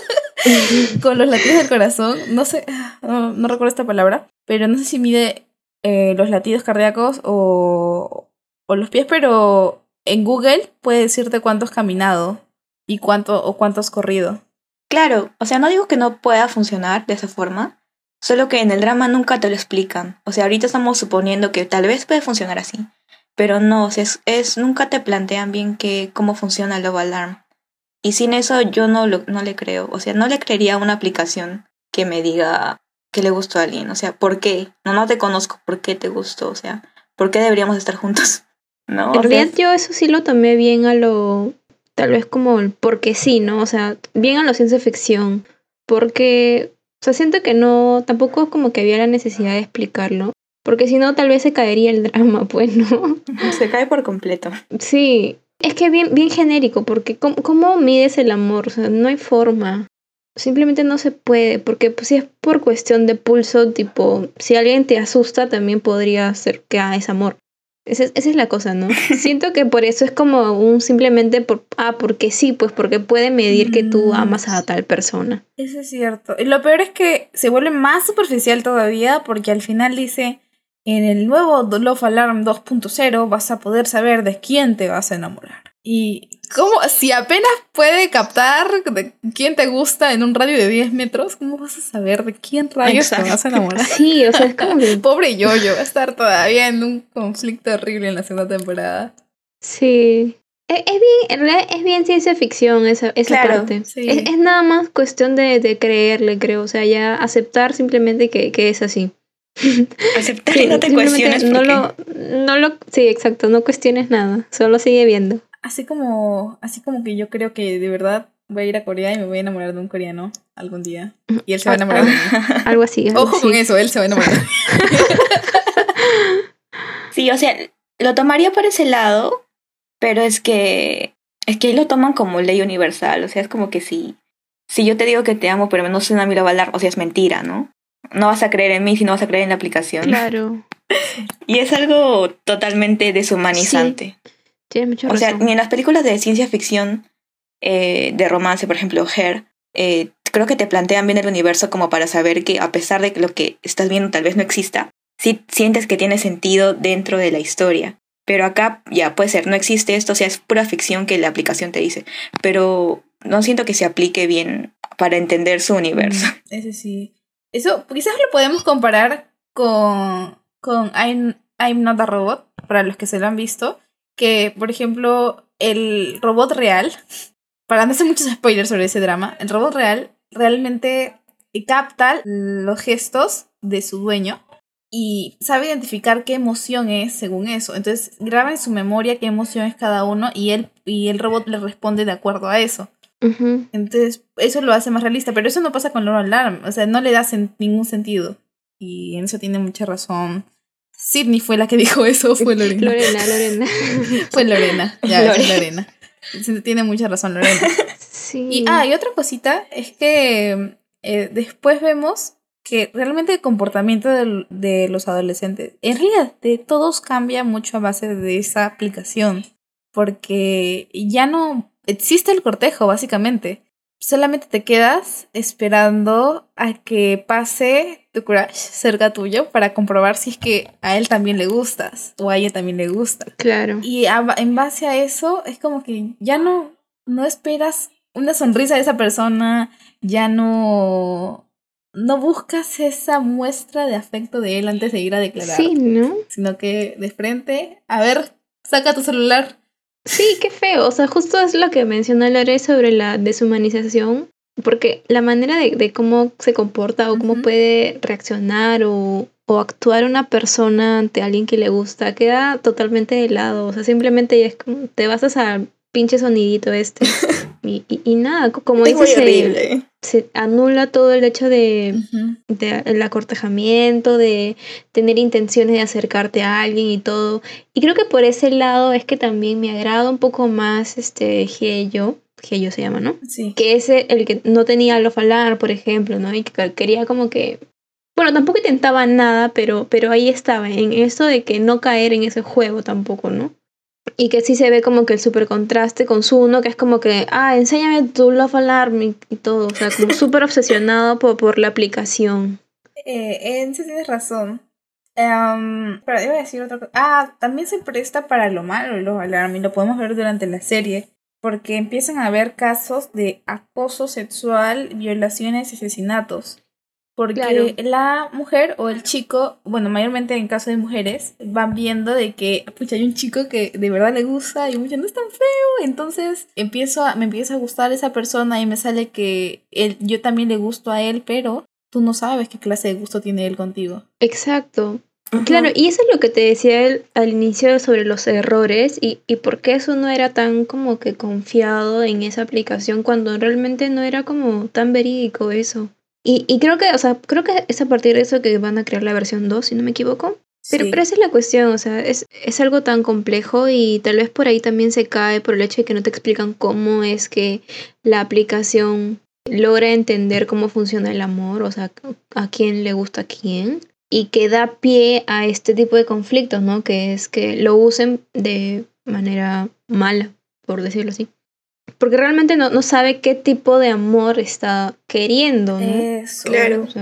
Con los latidos del corazón, no sé, no recuerdo esta palabra, pero no sé si mide los latidos cardíacos o los pies, pero en Google puede decirte cuánto has caminado y cuánto has corrido. Claro, o sea, no digo que no pueda funcionar de esa forma, solo que en el drama nunca te lo explican. O sea, ahorita estamos suponiendo que tal vez puede funcionar así, pero no, o sea, nunca te plantean bien cómo funciona Love Alarm. Y sin eso yo no le creo. O sea, no le creería a una aplicación que me diga que le gustó a alguien. O sea, ¿por qué? No te conozco, ¿por qué te gustó? O sea, ¿por qué deberíamos estar juntos? ¿No? En realidad yo eso sí lo tomé bien a lo... Tal vez como el porque sí, ¿no? O sea, bien a la ciencia ficción. Porque, o sea, siento que no... Tampoco como que había la necesidad de explicarlo. Porque si no, tal vez se caería el drama, pues, ¿no? Se cae por completo. Sí. Es que bien genérico, porque ¿cómo mides el amor? O sea, no hay forma. simplemente no se puede, porque pues, si es por cuestión de pulso, tipo, si alguien te asusta, también podría ser que es amor. Esa es la cosa, ¿no? Siento que por eso es como un simplemente porque sí, pues porque puede medir que tú amas a tal persona. Eso es cierto. Y lo peor es que se vuelve más superficial todavía porque al final dice, en el nuevo Love Alarm 2.0 vas a poder saber de quién te vas a enamorar. Y ¿cómo? Si apenas puede captar de quién te gusta en un radio de 10 metros, ¿cómo vas a saber de quién rayos te vas a enamorar? Sí, o sea, es como que... Pobre Yoyo, va a estar todavía en un conflicto horrible en la segunda temporada. Sí. Es bien, en realidad es bien ciencia ficción esa Claro, parte. sí. Es nada más cuestión de creerle, creo. O sea, ya aceptar simplemente que es así. Aceptar Sí, y no te simplemente cuestiones sí, exacto, no cuestiones nada, solo sigue viendo. Así como que yo creo que de verdad voy a ir a Corea y me voy a enamorar de un coreano algún día. Y él se va a enamorar de mí. Algo así. Ojo con eso, él se va a enamorar de mí. Sí, o sea, lo tomaría por ese lado, pero es que ahí lo toman como ley universal. O sea, es como que si yo te digo que te amo, pero no soy una mira balar, o sea, es mentira, ¿no? No vas a creer en mí si no vas a creer en la aplicación. Claro. Y es algo totalmente deshumanizante. Sí, tienes mucha O sea, razón. ni en las películas de ciencia ficción, de romance, por ejemplo, Her, creo que te plantean bien el universo como para saber que a pesar de que lo que estás viendo tal vez no exista, sí sientes que tiene sentido dentro de la historia. Pero acá ya puede ser, no existe esto, o sea, es pura ficción que la aplicación te dice. Pero no siento que se aplique bien para entender su universo. Ese sí. Eso quizás lo podemos comparar con I'm Not a Robot, para los que se lo han visto. Que, por ejemplo, el robot real, para no hacer muchos spoilers sobre ese drama, el robot real realmente capta los gestos de su dueño y sabe identificar qué emoción es según eso. Entonces graba en su memoria qué emoción es cada uno y el robot le responde de acuerdo a eso. Uh-huh. Entonces eso lo hace más realista, pero eso no pasa con Love Alarm, o sea, no le da ningún sentido. Y en eso tiene mucha razón. Sydney fue la que dijo eso, fue Lorena. Lorena. Fue Lorena, ya, es Lorena. Tiene mucha razón Lorena. Sí. Y otra cosita es que después vemos que realmente el comportamiento de los adolescentes, en realidad de todos, cambia mucho a base de esa aplicación, porque ya no existe el cortejo, básicamente. Solamente te quedas esperando a que pase tu crush cerca tuyo para comprobar si es que a él también le gustas o a ella también le gusta. Claro. Y en base a eso es como que ya no esperas una sonrisa de esa persona, ya no buscas esa muestra de afecto de él antes de ir a declarar. Sí, ¿no? Sino que de frente, a ver, saca tu celular. Sí, qué feo. O sea, justo es lo que menciona Lore sobre la deshumanización, porque la manera de cómo se comporta o cómo puede reaccionar o actuar una persona ante alguien que le gusta queda totalmente de lado. O sea, simplemente ya es como te basas al pinche sonidito y nada, como Es dices, muy horrible. se anula todo el hecho de el acortejamiento, de tener intenciones de acercarte a alguien y todo. Y creo que por ese lado es que también me agrada un poco más Hyeyo se llama, ¿no? Sí. Que es el que no tenía Love Alarm, por ejemplo, ¿no? Y que quería como que... Bueno, tampoco intentaba nada, pero ahí estaba, en eso de que no caer en ese juego tampoco, ¿no? Y que sí se ve como que el super contraste con Suno, que es como que, enséñame tu Love Alarm y todo. O sea, como súper obsesionado por la aplicación. En sí tienes razón. Pero iba a decir otra cosa. También se presta para lo malo el Love Alarm y lo podemos ver durante la serie. Porque empiezan a haber casos de acoso sexual, violaciones y asesinatos. Porque la mujer o el chico, bueno, mayormente en caso de mujeres, van viendo de que, pucha, hay un chico que de verdad le gusta y mucho no es tan feo. Entonces me empieza a gustar esa persona y me sale que yo también le gusto a él, pero tú no sabes qué clase de gusto tiene él contigo. Exacto. Claro, y eso es lo que te decía él al inicio sobre los errores y por qué eso no era tan como que confiado en esa aplicación cuando realmente no era como tan verídico eso. Y creo que es a partir de eso que van a crear la versión 2, si no me equivoco. Pero esa es la cuestión, o sea, es algo tan complejo y tal vez por ahí también se cae por el hecho de que no te explican cómo es que la aplicación logra entender cómo funciona el amor, o sea, a quién le gusta a quién, y que da pie a este tipo de conflictos, ¿no? Que es que lo usen de manera mala, por decirlo así. Porque realmente no sabe qué tipo de amor está queriendo, ¿no? Eso. Claro. O sea,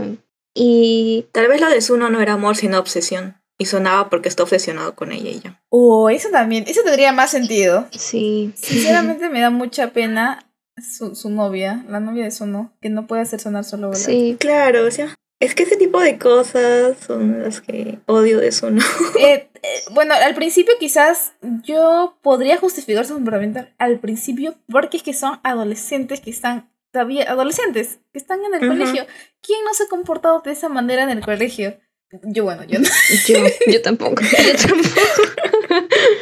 y Tal vez lo de Zuno no era amor, sino obsesión. Y sonaba porque está obsesionado con ella y ya. Eso también, eso tendría más sentido. sí. Sinceramente me da mucha pena su novia, la novia de Sono, que no puede hacer sonar solo volar. Sí, Claro, o sea, es que ese tipo de cosas son las que odio de Zuno. Bueno, al principio quizás yo podría justificar su comportamiento al principio porque es que son adolescentes que están todavía adolescentes que están en el Ujú. colegio. ¿Quién no se ha comportado de esa manera en el colegio? Yo no. yo tampoco. Yo tampoco.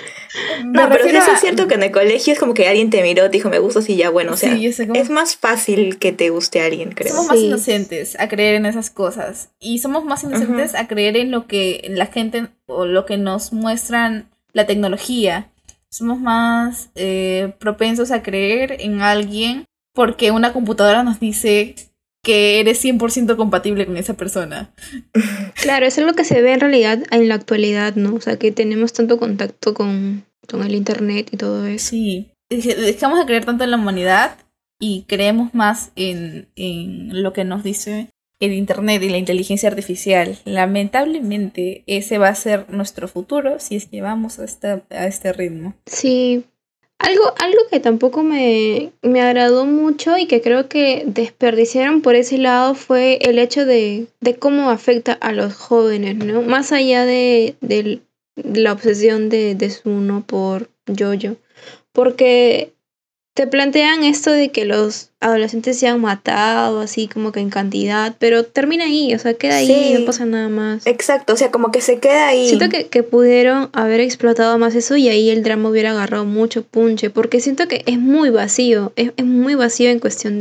No, pero sí refiero eso a- es cierto que en el colegio es como que alguien te miró, te dijo me gustas y ya, bueno, o sea, Sí, yo sé cómo- es más fácil que te guste a alguien, creo. Somos más Sí. inocentes a creer en esas cosas. Y somos más inocentes a creer en lo que la gente o lo que nos muestran la tecnología. Somos más propensos a creer en alguien porque una computadora nos dice que eres 100% compatible con esa persona. Claro, eso es lo que se ve en realidad en la actualidad, ¿no? O sea, que tenemos tanto contacto con el internet y todo eso. Sí. Dejamos de creer tanto en la humanidad y creemos más en lo que nos dice el internet y la inteligencia artificial. Lamentablemente, ese va a ser nuestro futuro si es que vamos a este ritmo. Sí. Algo que tampoco me agradó mucho y que creo que desperdiciaron por ese lado fue el hecho de cómo afecta a los jóvenes, ¿no? Más allá de la obsesión de Zuno por Jojo. Porque te plantean esto de que los adolescentes se han matado, así como que en cantidad, pero termina ahí, o sea, queda ahí, Sí. no pasa nada más. Exacto, o sea, como que se queda ahí. Siento que pudieron haber explotado más eso y ahí el drama hubiera agarrado mucho punche, porque siento que es muy vacío, es muy vacío en cuestión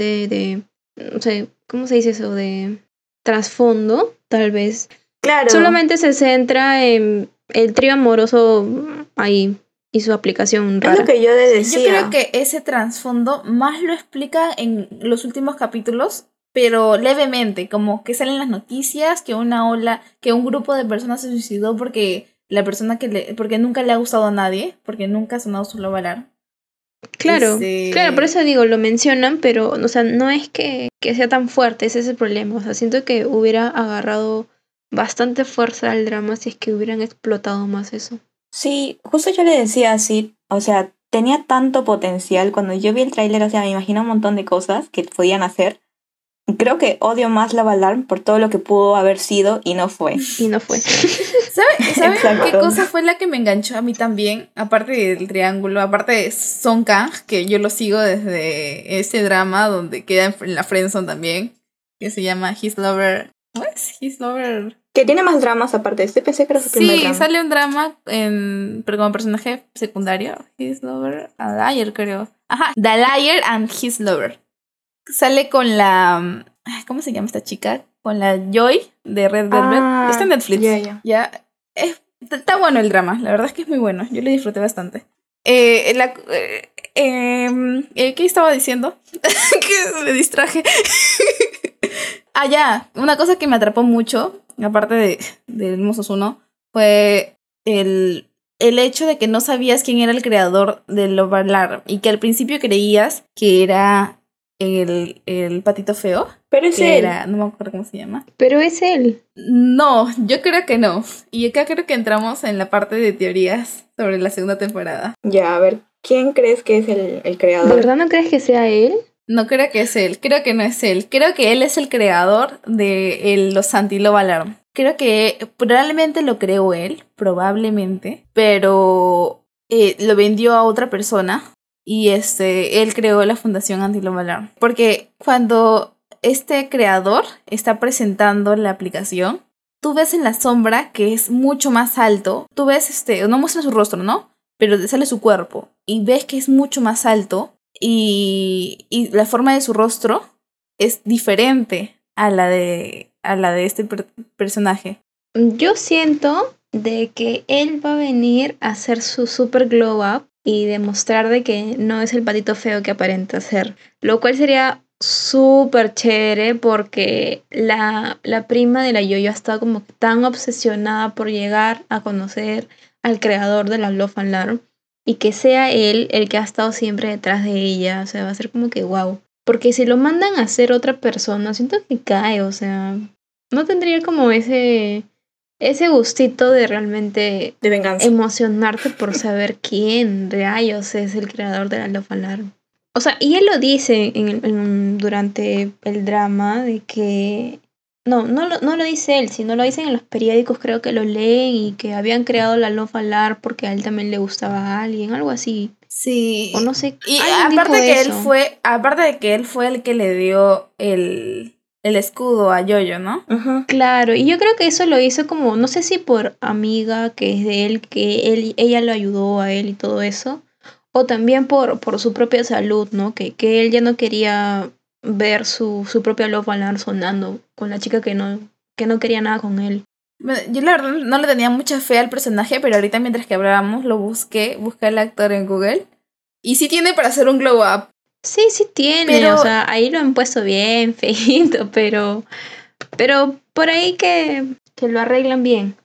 no sé, ¿cómo se dice eso? De trasfondo, tal vez. Claro. Solamente se centra en el trío amoroso ahí y su aplicación Es rara. lo que yo le Yo decía. creo que ese trasfondo más lo explica en los últimos capítulos, pero levemente, como que salen las noticias que que un grupo de personas se suicidó porque la persona porque nunca le ha gustado a nadie, porque nunca ha sonado su balar. Claro, Ese- claro, por eso digo, lo mencionan, pero, o sea, no es que sea tan fuerte, ese es el problema. O sea, siento que hubiera agarrado bastante fuerza al drama si es que hubieran explotado más eso. Sí, justo yo le decía así, o sea, tenía tanto potencial. Cuando yo vi el tráiler, o sea, me imagino un montón de cosas que podían hacer. Creo que odio más Love Alarm por todo lo que pudo haber sido y no fue. Y no fue. ¿Saben Exacto. qué cosa fue la que me enganchó a mí también? Aparte del triángulo, aparte de Song Kang, que yo lo sigo desde ese drama donde queda en la friendzone también, que se llama His Lover. ¿Cómo es? His Lover. Que tiene más dramas aparte de este, pensé que era su primer Sí, drama. sale un drama pero como personaje secundario. His Lover, a Liar, creo. Ajá, The Liar and His Lover. Sale con la... ¿Cómo se llama esta chica? Con la Joy de Red Velvet. Ah, Está en Netflix. ya. Está bueno el drama. La verdad es que es muy bueno. Yo lo disfruté bastante. ¿Qué estaba diciendo? Que me distraje. Ya. Una cosa que me atrapó mucho, aparte del Mozosuno, fue el hecho de que no sabías quién era el creador de Love Alarm y que al principio creías que era el patito feo. Pero es Que él. era, no me acuerdo cómo se llama. Pero es él. No, yo creo que no. Y acá creo que entramos en la parte de teorías sobre la segunda temporada. Ya, a ver, ¿quién crees que es el ¿De creador? verdad no crees que sea él? No creo que es él, creo que no es él. Creo que él es el creador de los Anti-Love Alarm. Creo que probablemente lo creó él, probablemente, pero lo vendió a otra persona y él creó la fundación Anti-Love Alarm. Porque cuando este creador está presentando la aplicación, tú ves en la sombra que es mucho más alto. Tú ves, no muestra su rostro, ¿no? Pero te sale su cuerpo y ves que es mucho más alto y la forma de su rostro es diferente a la de este personaje. Yo siento de que él va a venir a hacer su super glow up y demostrar de que no es el patito feo que aparenta ser, lo cual sería súper chévere porque la prima de la Yoyo ha estado como tan obsesionada por llegar a conocer al creador de la Love Alarm y que sea él el que ha estado siempre detrás de ella, o sea, va a ser como que wow. Porque si lo mandan a hacer otra persona, siento que cae, o sea, no tendría como ese gustito de realmente De venganza. emocionarte por saber quién rayos es el creador de la Love Alarm. O sea, y él lo dice durante el drama de que... No lo dice él, sino lo dicen en los periódicos, creo que lo leen y que habían creado la Love Alarm porque a él también le gustaba a alguien, algo así. Sí. O no sé, Y alguien aparte dijo que eso. aparte de que él fue el que le dio el escudo a Yoyo, ¿no? Ajá. Claro, y yo creo que eso lo hizo como, no sé si por amiga que es de él, ella lo ayudó a él y todo eso, o también por su propia salud, ¿no? Que él ya no quería ver su propia Love Alarm sonando con la chica que no quería nada con él. Bueno, yo la verdad no le tenía mucha fe al personaje, pero ahorita mientras que hablábamos busqué el actor en Google. Y sí tiene para hacer un glow up. Sí tiene, Pero o sea, ahí lo han puesto bien, feíto, pero por ahí que lo arreglan bien.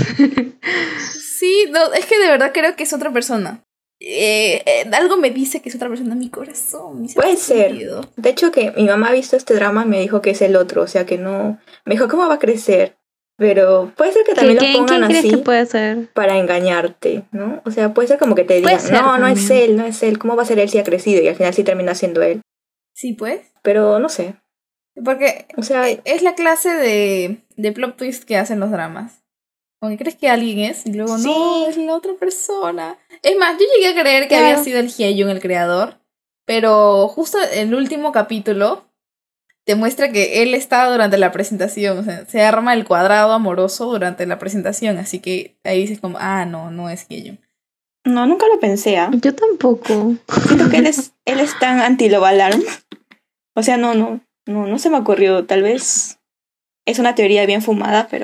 sí, no, es que de verdad creo que es otra persona. Algo me dice que es otra persona en mi corazón. Mi Puede sexto ser. sentido. De hecho, que mi mamá ha visto este drama y me dijo que es el otro, o sea que no. Me dijo, ¿cómo va a crecer? Pero puede ser que también lo pongan ¿Quién crees que así puede ser? para engañarte, ¿no? O sea, puede ser como que te Puede digan, ser no, no es también. él, no es él, ¿cómo va a ser él si ha crecido? Y al final sí termina siendo él. Sí, pues. Pero no sé, Porque o sea, es la clase de plot twist que hacen los dramas. Como que crees que alguien es y luego sí, no, es la otra persona. Es más, yo llegué a creer que había Claro. sido el Hyun el creador, pero justo en el último capítulo te muestra que él estaba durante la presentación, o sea, se arma el cuadrado amoroso durante la presentación, así que ahí dices como, ah, no es Hyun. no, nunca lo pensé, ¿ah? Yo tampoco. Siento que él es tan anti-Love Alarm. O sea, no se me ocurrió. Tal vez es una teoría bien fumada, pero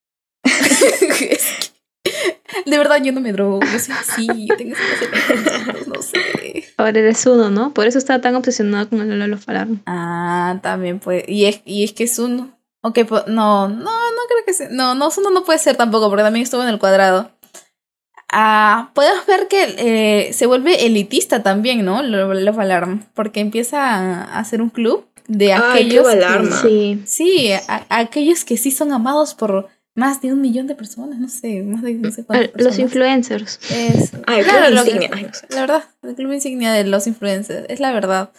De verdad, yo no me drogo, yo soy así, tengo esos pensamientos, no sé. Ahora eres uno, ¿no? Por eso estaba tan obsesionado con el Lolo Alarm. Ah, también puede. Y es que es uno. Ok, no creo que sea. No, uno no puede ser tampoco, porque también estuvo en el cuadrado. Ah, puedes ver que se vuelve elitista también, ¿no? Love Alarm, porque empieza a hacer un club de el Club aquellos que. Alarma. Sí. Sí, aquellos que sí son amados por más de 1 millón de personas, no sé, más de no sé cuántas personas. Los influencers. Es, El claro, Club lo que, Insignia. Ay, no sé. la verdad, el club insignia de los influencers, es la verdad.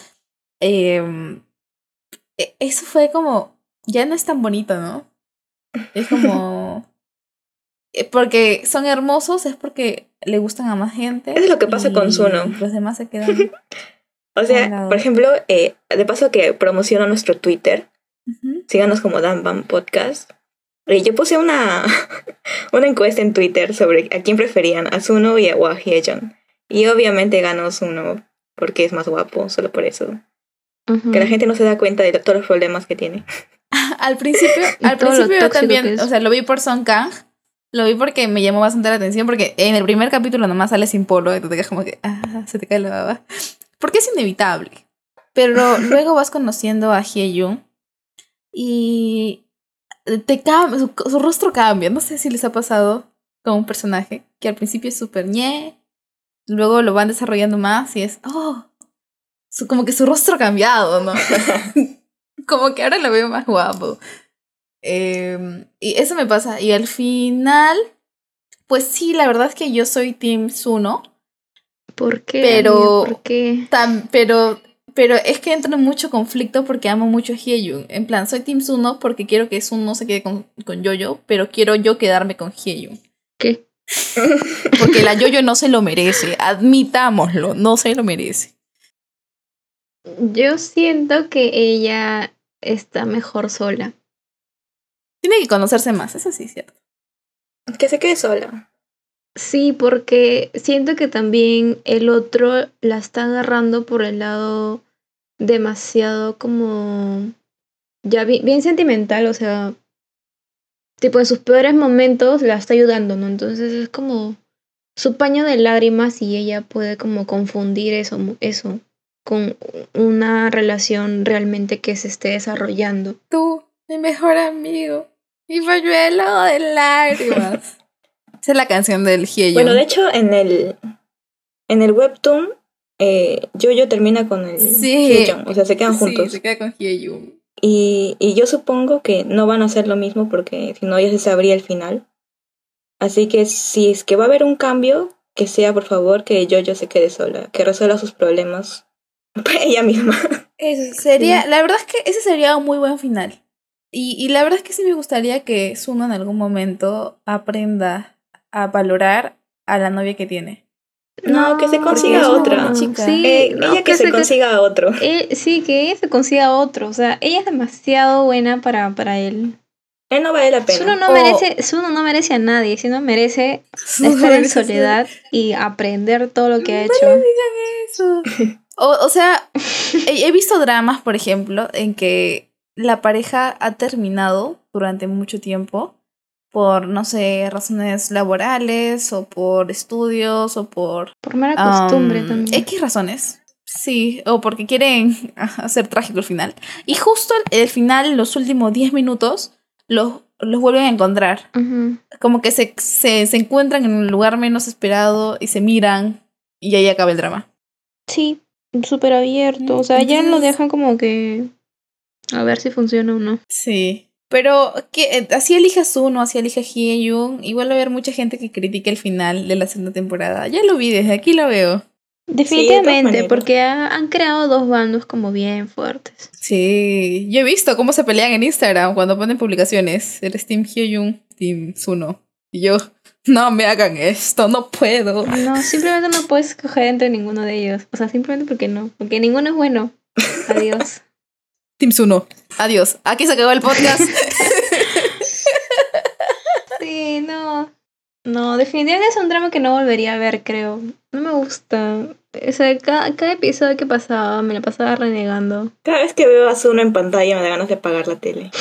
Eso fue como, ya no es tan bonito, ¿no? Es como, porque son hermosos, es porque le gustan a más gente. Eso es lo que pasa con Suno. Los demás se quedan O a un sea, lado. por ejemplo, de paso que promociono nuestro Twitter, Ujú. síganos como Dan Bam Podcast. Yo puse una encuesta en Twitter sobre a quién preferían, a Suno y a Hyejeon. Y obviamente ganó Suno porque es más guapo, solo por eso. Ujú. Que la gente no se da cuenta de todos los problemas que tiene. Al principio, Y todo lo yo tóxico que también, es. o sea, lo vi por Song Kang. Lo vi porque me llamó bastante la atención, porque en el primer capítulo nomás sale sin polo y tú te quedas como que, se te cae la baba. Porque es inevitable. Pero luego vas conociendo a Hyeyun y su rostro cambia. No sé si les ha pasado con un personaje que al principio es súper ñe, luego lo van desarrollando más y es, como que su rostro ha cambiado, ¿no? Como que ahora lo veo más guapo. Y eso me pasa. Y al final, pues sí, la verdad es que yo soy Team Suno, ¿Por qué? pero, Amiga? ¿Por qué? pero es que entro en mucho conflicto porque amo mucho a Hyeyun. En plan, soy Team Suno porque quiero que Suno se quede con Yoyo, pero quiero yo quedarme con Hyeyun. ¿Qué? Porque la Yoyo no se lo merece, admitámoslo, no se lo merece. Yo siento que ella está mejor sola. Tiene que conocerse más, eso sí es cierto. Que se quede sola. Sí, porque siento que también el otro la está agarrando por el lado demasiado como ya bien sentimental, o sea, tipo en sus peores momentos la está ayudando, ¿no? Entonces es como su paño de lágrimas y ella puede como confundir eso. con una relación realmente que se esté desarrollando. Tú, mi mejor amigo, mi pañuelo de lágrimas. Esa es la canción del Hye-yoon. Bueno, de hecho, en el webtoon, Jojo termina con el Hye-yoon, o sea, se quedan juntos. Sí, se queda con Hye-yoon. Y yo supongo que no van a hacer lo mismo porque si no ya se sabría el final. Así que si es que va a haber un cambio, que sea por favor que Jojo se quede sola, que resuelva sus problemas ella misma. Eso sería, la verdad es que ese sería un muy buen final. Y la verdad es que sí me gustaría que Suno en algún momento aprenda a valorar a la novia que tiene. No, que se porque consiga es una otra. buena chica. Sí, Ella que se consiga a otro. Sí, que ella se consiga otro. O sea, ella es demasiado buena para él. Él no vale la pena. Suno no merece a nadie, sino merece estar en soledad y aprender todo lo que ha hecho. No le digan eso. O sea, he visto dramas, por ejemplo, en que la pareja ha terminado durante mucho tiempo por, no sé, razones laborales o por estudios o por mera costumbre también. X razones. Sí, o porque quieren hacer trágico el final. Y justo el final, los últimos 10 minutos, los vuelven a encontrar. Uh-huh. Como que se encuentran en un lugar menos esperado y se miran y ahí acaba el drama. Sí, súper abierto. O sea, ya lo dejan como que a ver si funciona o no. Sí. Pero así elijas uno, así elijas Hye-yoon, igual va a haber mucha gente que critique el final de la segunda temporada. Ya lo vi, desde aquí lo veo. Definitivamente, Sí, porque han creado dos bandos como bien fuertes. Sí, yo he visto cómo se pelean en Instagram cuando ponen publicaciones. Eres Team Hye-yoon, Team Suno. Y yo, no me hagan esto, no puedo. No, simplemente no puedes escoger entre ninguno de ellos. O sea, simplemente porque no. Porque ninguno es bueno. Adiós. Team Suno, adiós. Aquí se acabó el podcast. Sí, no. No, definitivamente es un drama que no volvería a ver, creo. No me gusta. O sea, cada episodio que pasaba me la pasaba renegando. Cada vez que veo a Suno en pantalla me da ganas de apagar la tele.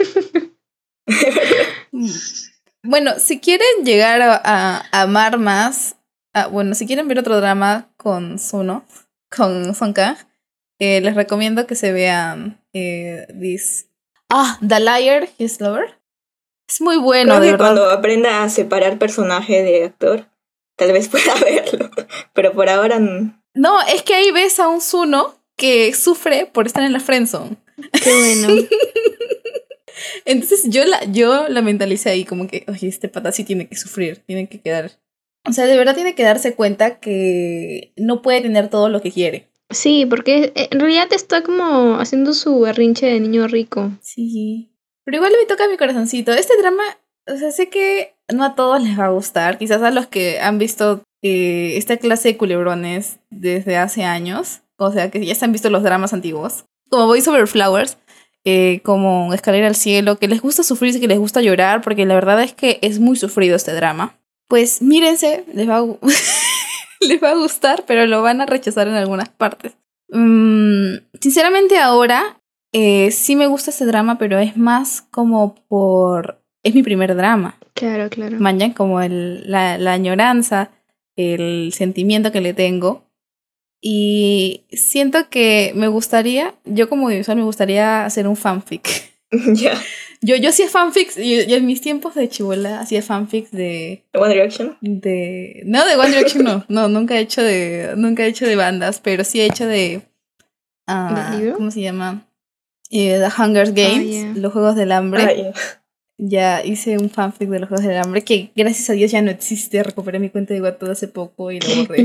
Bueno, si quieren llegar a amar más, bueno, si quieren ver otro drama con Suno, con Song Kang, les recomiendo que se vean The Liar, His Lover. Es muy bueno, Creo de que verdad. cuando aprenda a separar personaje de actor, tal vez pueda verlo. Pero por ahora No, es que ahí ves a un Suno que sufre por estar en la friendzone. Qué bueno. Entonces yo la mentalicé ahí como que, oye, este pata sí tiene que sufrir, tiene que quedar. O sea, de verdad tiene que darse cuenta que no puede tener todo lo que quiere. Sí, porque en realidad está como haciendo su berrinche de niño rico. Sí. Pero igual me toca mi corazoncito. Este drama, o sea, sé que no a todos les va a gustar. Quizás a los que han visto esta clase de culebrones desde hace años. O sea, que ya se han visto los dramas antiguos. Como Boys Over Flowers. Como Escalera al Cielo. Que les gusta sufrir y que les gusta llorar. Porque la verdad es que es muy sufrido este drama. Pues mírense, les va a gustar, pero lo van a rechazar en algunas partes. Sinceramente ahora sí me gusta este drama, pero es más como es mi primer drama. Claro, claro. Mañana como la añoranza, el sentimiento que le tengo. Y siento que yo como audiovisual me gustaría hacer un fanfic. ya. Yo hacía fanfics, yo en mis tiempos de chibola hacía fanfics de One Direction. No, de One Direction no. No, nunca he hecho de bandas, pero sí he hecho de ¿Del libro? ¿cómo se llama? The Hunger Games, los Juegos del Hambre. Ya hice un fanfic de los Juegos del Hambre que gracias a Dios ya no existe. Recuperé mi cuenta de Wattpad hace poco y lo borré.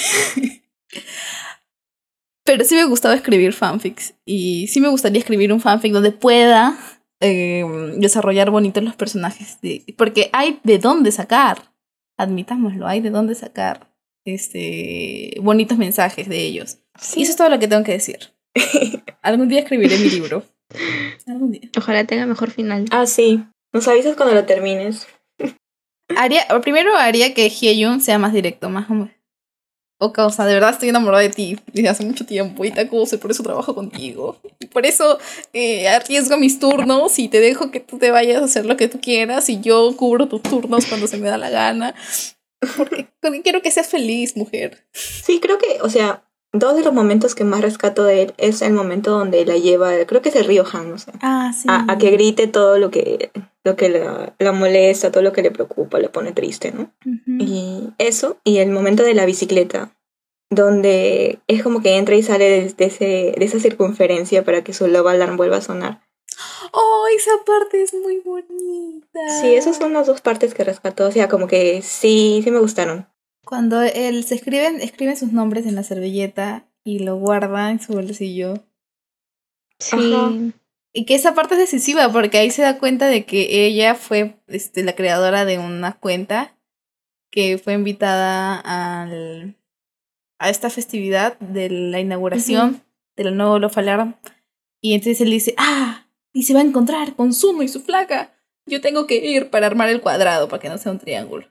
Pero sí me gustaba escribir fanfics. Y sí me gustaría escribir un fanfic donde pueda desarrollar bonitos los personajes. Porque hay de dónde sacar. Admitámoslo, hay de dónde sacar bonitos mensajes de ellos. Sí. Y eso es todo lo que tengo que decir. Algún día escribiré mi libro. Algún día. Ojalá tenga mejor final. Sí. Nos avisas cuando lo termines. Primero haría que Hye-yoon sea más directo, más hombre. O sea, de verdad estoy enamorada de ti desde hace mucho tiempo y te acuse, por eso trabajo contigo. Y por eso arriesgo mis turnos y te dejo que tú te vayas a hacer lo que tú quieras y yo cubro tus turnos cuando se me da la gana. Porque quiero que seas feliz, mujer. Sí, creo que, o sea, dos de los momentos que más rescato de él es el momento donde la lleva, creo que es el río Han, no sé, Ah, sí. a que grite todo lo que la molesta, todo lo que le preocupa, le pone triste, ¿no? Ujú. Y eso, y el momento de la bicicleta, donde es como que entra y sale de esa circunferencia para que su Love Alarm vuelva a sonar. Oh, esa parte es muy bonita. Sí, esas son las dos partes que rescató, o sea, como que sí me gustaron. Cuando él escriben sus nombres en la servilleta y lo guarda en su bolsillo. Sí. Ajá. Y que esa parte es decisiva porque ahí se da cuenta de que ella fue la creadora de una cuenta que fue invitada a esta festividad de la inauguración del nuevo Love Alarm. Y entonces él dice, y se va a encontrar con Suno y su flaca. Yo tengo que ir para armar el cuadrado para que no sea un triángulo.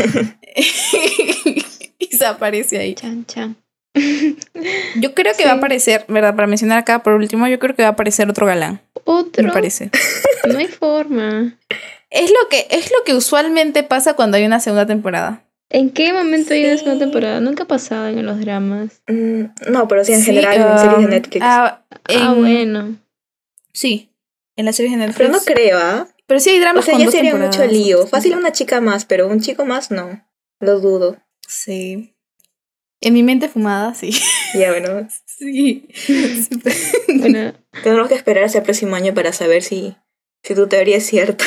Y se aparece ahí. Chan, chan. Yo creo que Sí. va a aparecer, ¿verdad? Para mencionar acá por último, yo creo que va a aparecer otro galán. ¿Otro? Me parece. No hay forma. Es lo que usualmente pasa cuando hay una segunda temporada. ¿En qué momento hay una Sí. segunda temporada? Nunca ha pasado en los dramas. No, pero sí, en Sí, general, en series de Netflix. Bueno. Sí, en las series de Netflix. Pero no creo, ¿ah? Pero sí hay O dramas sea, con ya dos sería temporadas. mucho lío. Fácil una chica más, pero un chico más no. Lo dudo. Sí. En mi mente fumada, sí. Ya, bueno. Sí. Bueno, Tenemos que esperar hasta el próximo año para saber si tu teoría es cierta.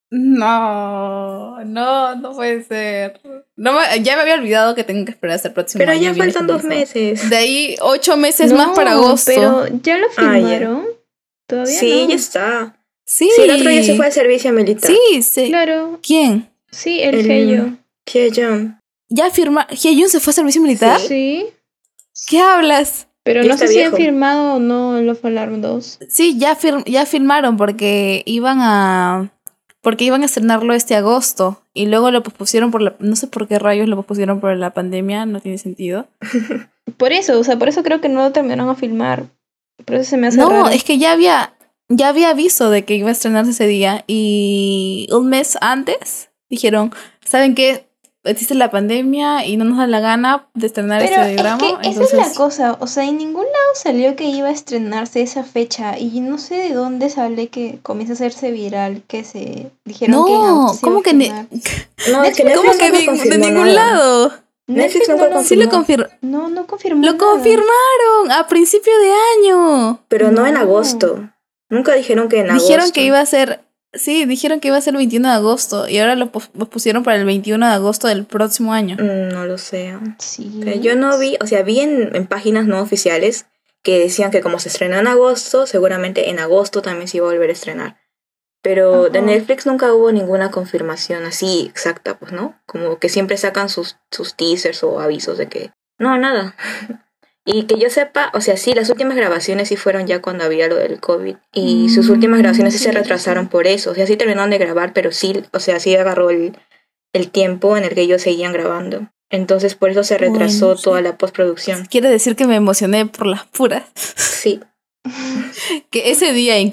No puede ser. Ya me había olvidado que tengo que esperar hasta el próximo Pero año. ya viene faltan 2 comienzo. meses. De ahí 8 meses no, más para agosto. pero ya lo Ah, ya. firmaron. Todavía Sí, no. ya está. Sí. Sí, el otro día se fue al servicio militar. Sí. Claro. ¿Quién? Sí, el El- Heyo. Hye-jung. ¿Ya firma? ¿Hyun se fue a servicio militar? Sí. ¿Qué hablas? Pero Ya no está sé si han viejo. firmado o no Love Alarm 2. Sí, ya firmaron porque iban a estrenarlo este agosto y luego lo pospusieron no sé por qué rayos lo pospusieron por la pandemia, no tiene sentido. Por eso creo que no lo terminaron a filmar. Por eso se me hace No, raro. es que ya había aviso de que iba a estrenarse ese día y un mes antes dijeron, ¿saben qué? Existe la pandemia y no nos da la gana de estrenar Pero este es diagrama. que esa es la cosa, o sea, en ningún lado salió que iba a estrenarse esa fecha y no sé de dónde sale que comienza a hacerse viral, que se dijeron que en agosto No, se iba ¿cómo a que filmar. No, es que ¿Cómo Netflix que nunca de confirmó ningún nada. lado? Netflix no nunca lo- Sí lo confirmó. No confirmó Lo nada. confirmaron a principio de año. Pero no en No. agosto. Nunca dijeron que en Dijeron agosto. que iba a ser, sí, dijeron que iba a ser el 21 de agosto y ahora lo pusieron para el 21 de agosto del próximo año. No lo sé. Sí. Pero yo no vi, o sea, vi en páginas no oficiales que decían que como se estrenó en agosto, seguramente en agosto también se iba a volver a estrenar. Pero de Ajá. Netflix nunca hubo ninguna confirmación así exacta, pues, ¿no? Como que siempre sacan sus teasers o avisos de que... No, nada. Y que yo sepa, o sea, sí, las últimas grabaciones sí fueron ya cuando había lo del COVID. Y sus últimas grabaciones sí sí, se eso retrasaron sí. por eso. O sea, sí terminaron de grabar, pero sí, o sea, sí agarró el tiempo en el que ellos seguían grabando. Entonces por eso se retrasó Bueno, sí. toda la postproducción. Quiere decir que me emocioné por las puras. Sí. Que ese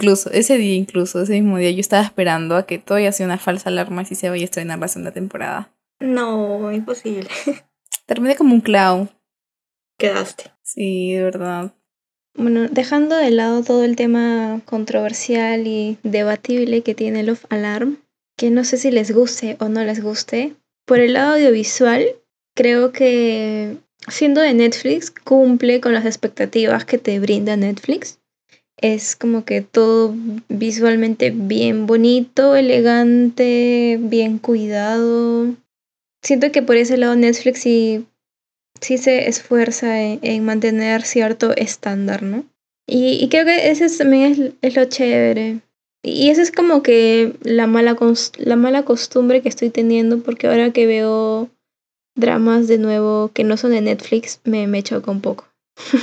mismo día, yo estaba esperando a que todo haya sido una falsa alarma y si se vaya a estrenar la segunda temporada. No, imposible. Terminé como un clown. Quedaste. Sí, de verdad. Bueno, dejando de lado todo el tema controversial y debatible que tiene Love Alarm, que no sé si les guste o no les guste, por el lado audiovisual, creo que siendo de Netflix, cumple con las expectativas que te brinda Netflix. Es como que todo visualmente bien bonito, elegante, bien cuidado. Siento que por ese lado Netflix sí se esfuerza en mantener cierto estándar, ¿no? Y creo que ese también es lo chévere. Y esa es como que la mala costumbre que estoy teniendo, porque ahora que veo dramas de nuevo que no son de Netflix, me choca un poco.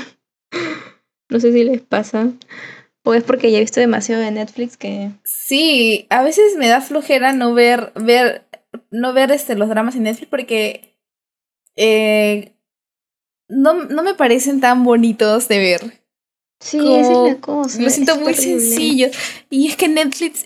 No sé si les pasa. O es porque ya he visto demasiado de Netflix que... Sí, a veces me da flojera no ver los dramas en Netflix porque no me parecen tan bonitos de ver. Sí, Como- esa es la cosa. Lo siento es muy terrible. sencillo. Y es que Netflix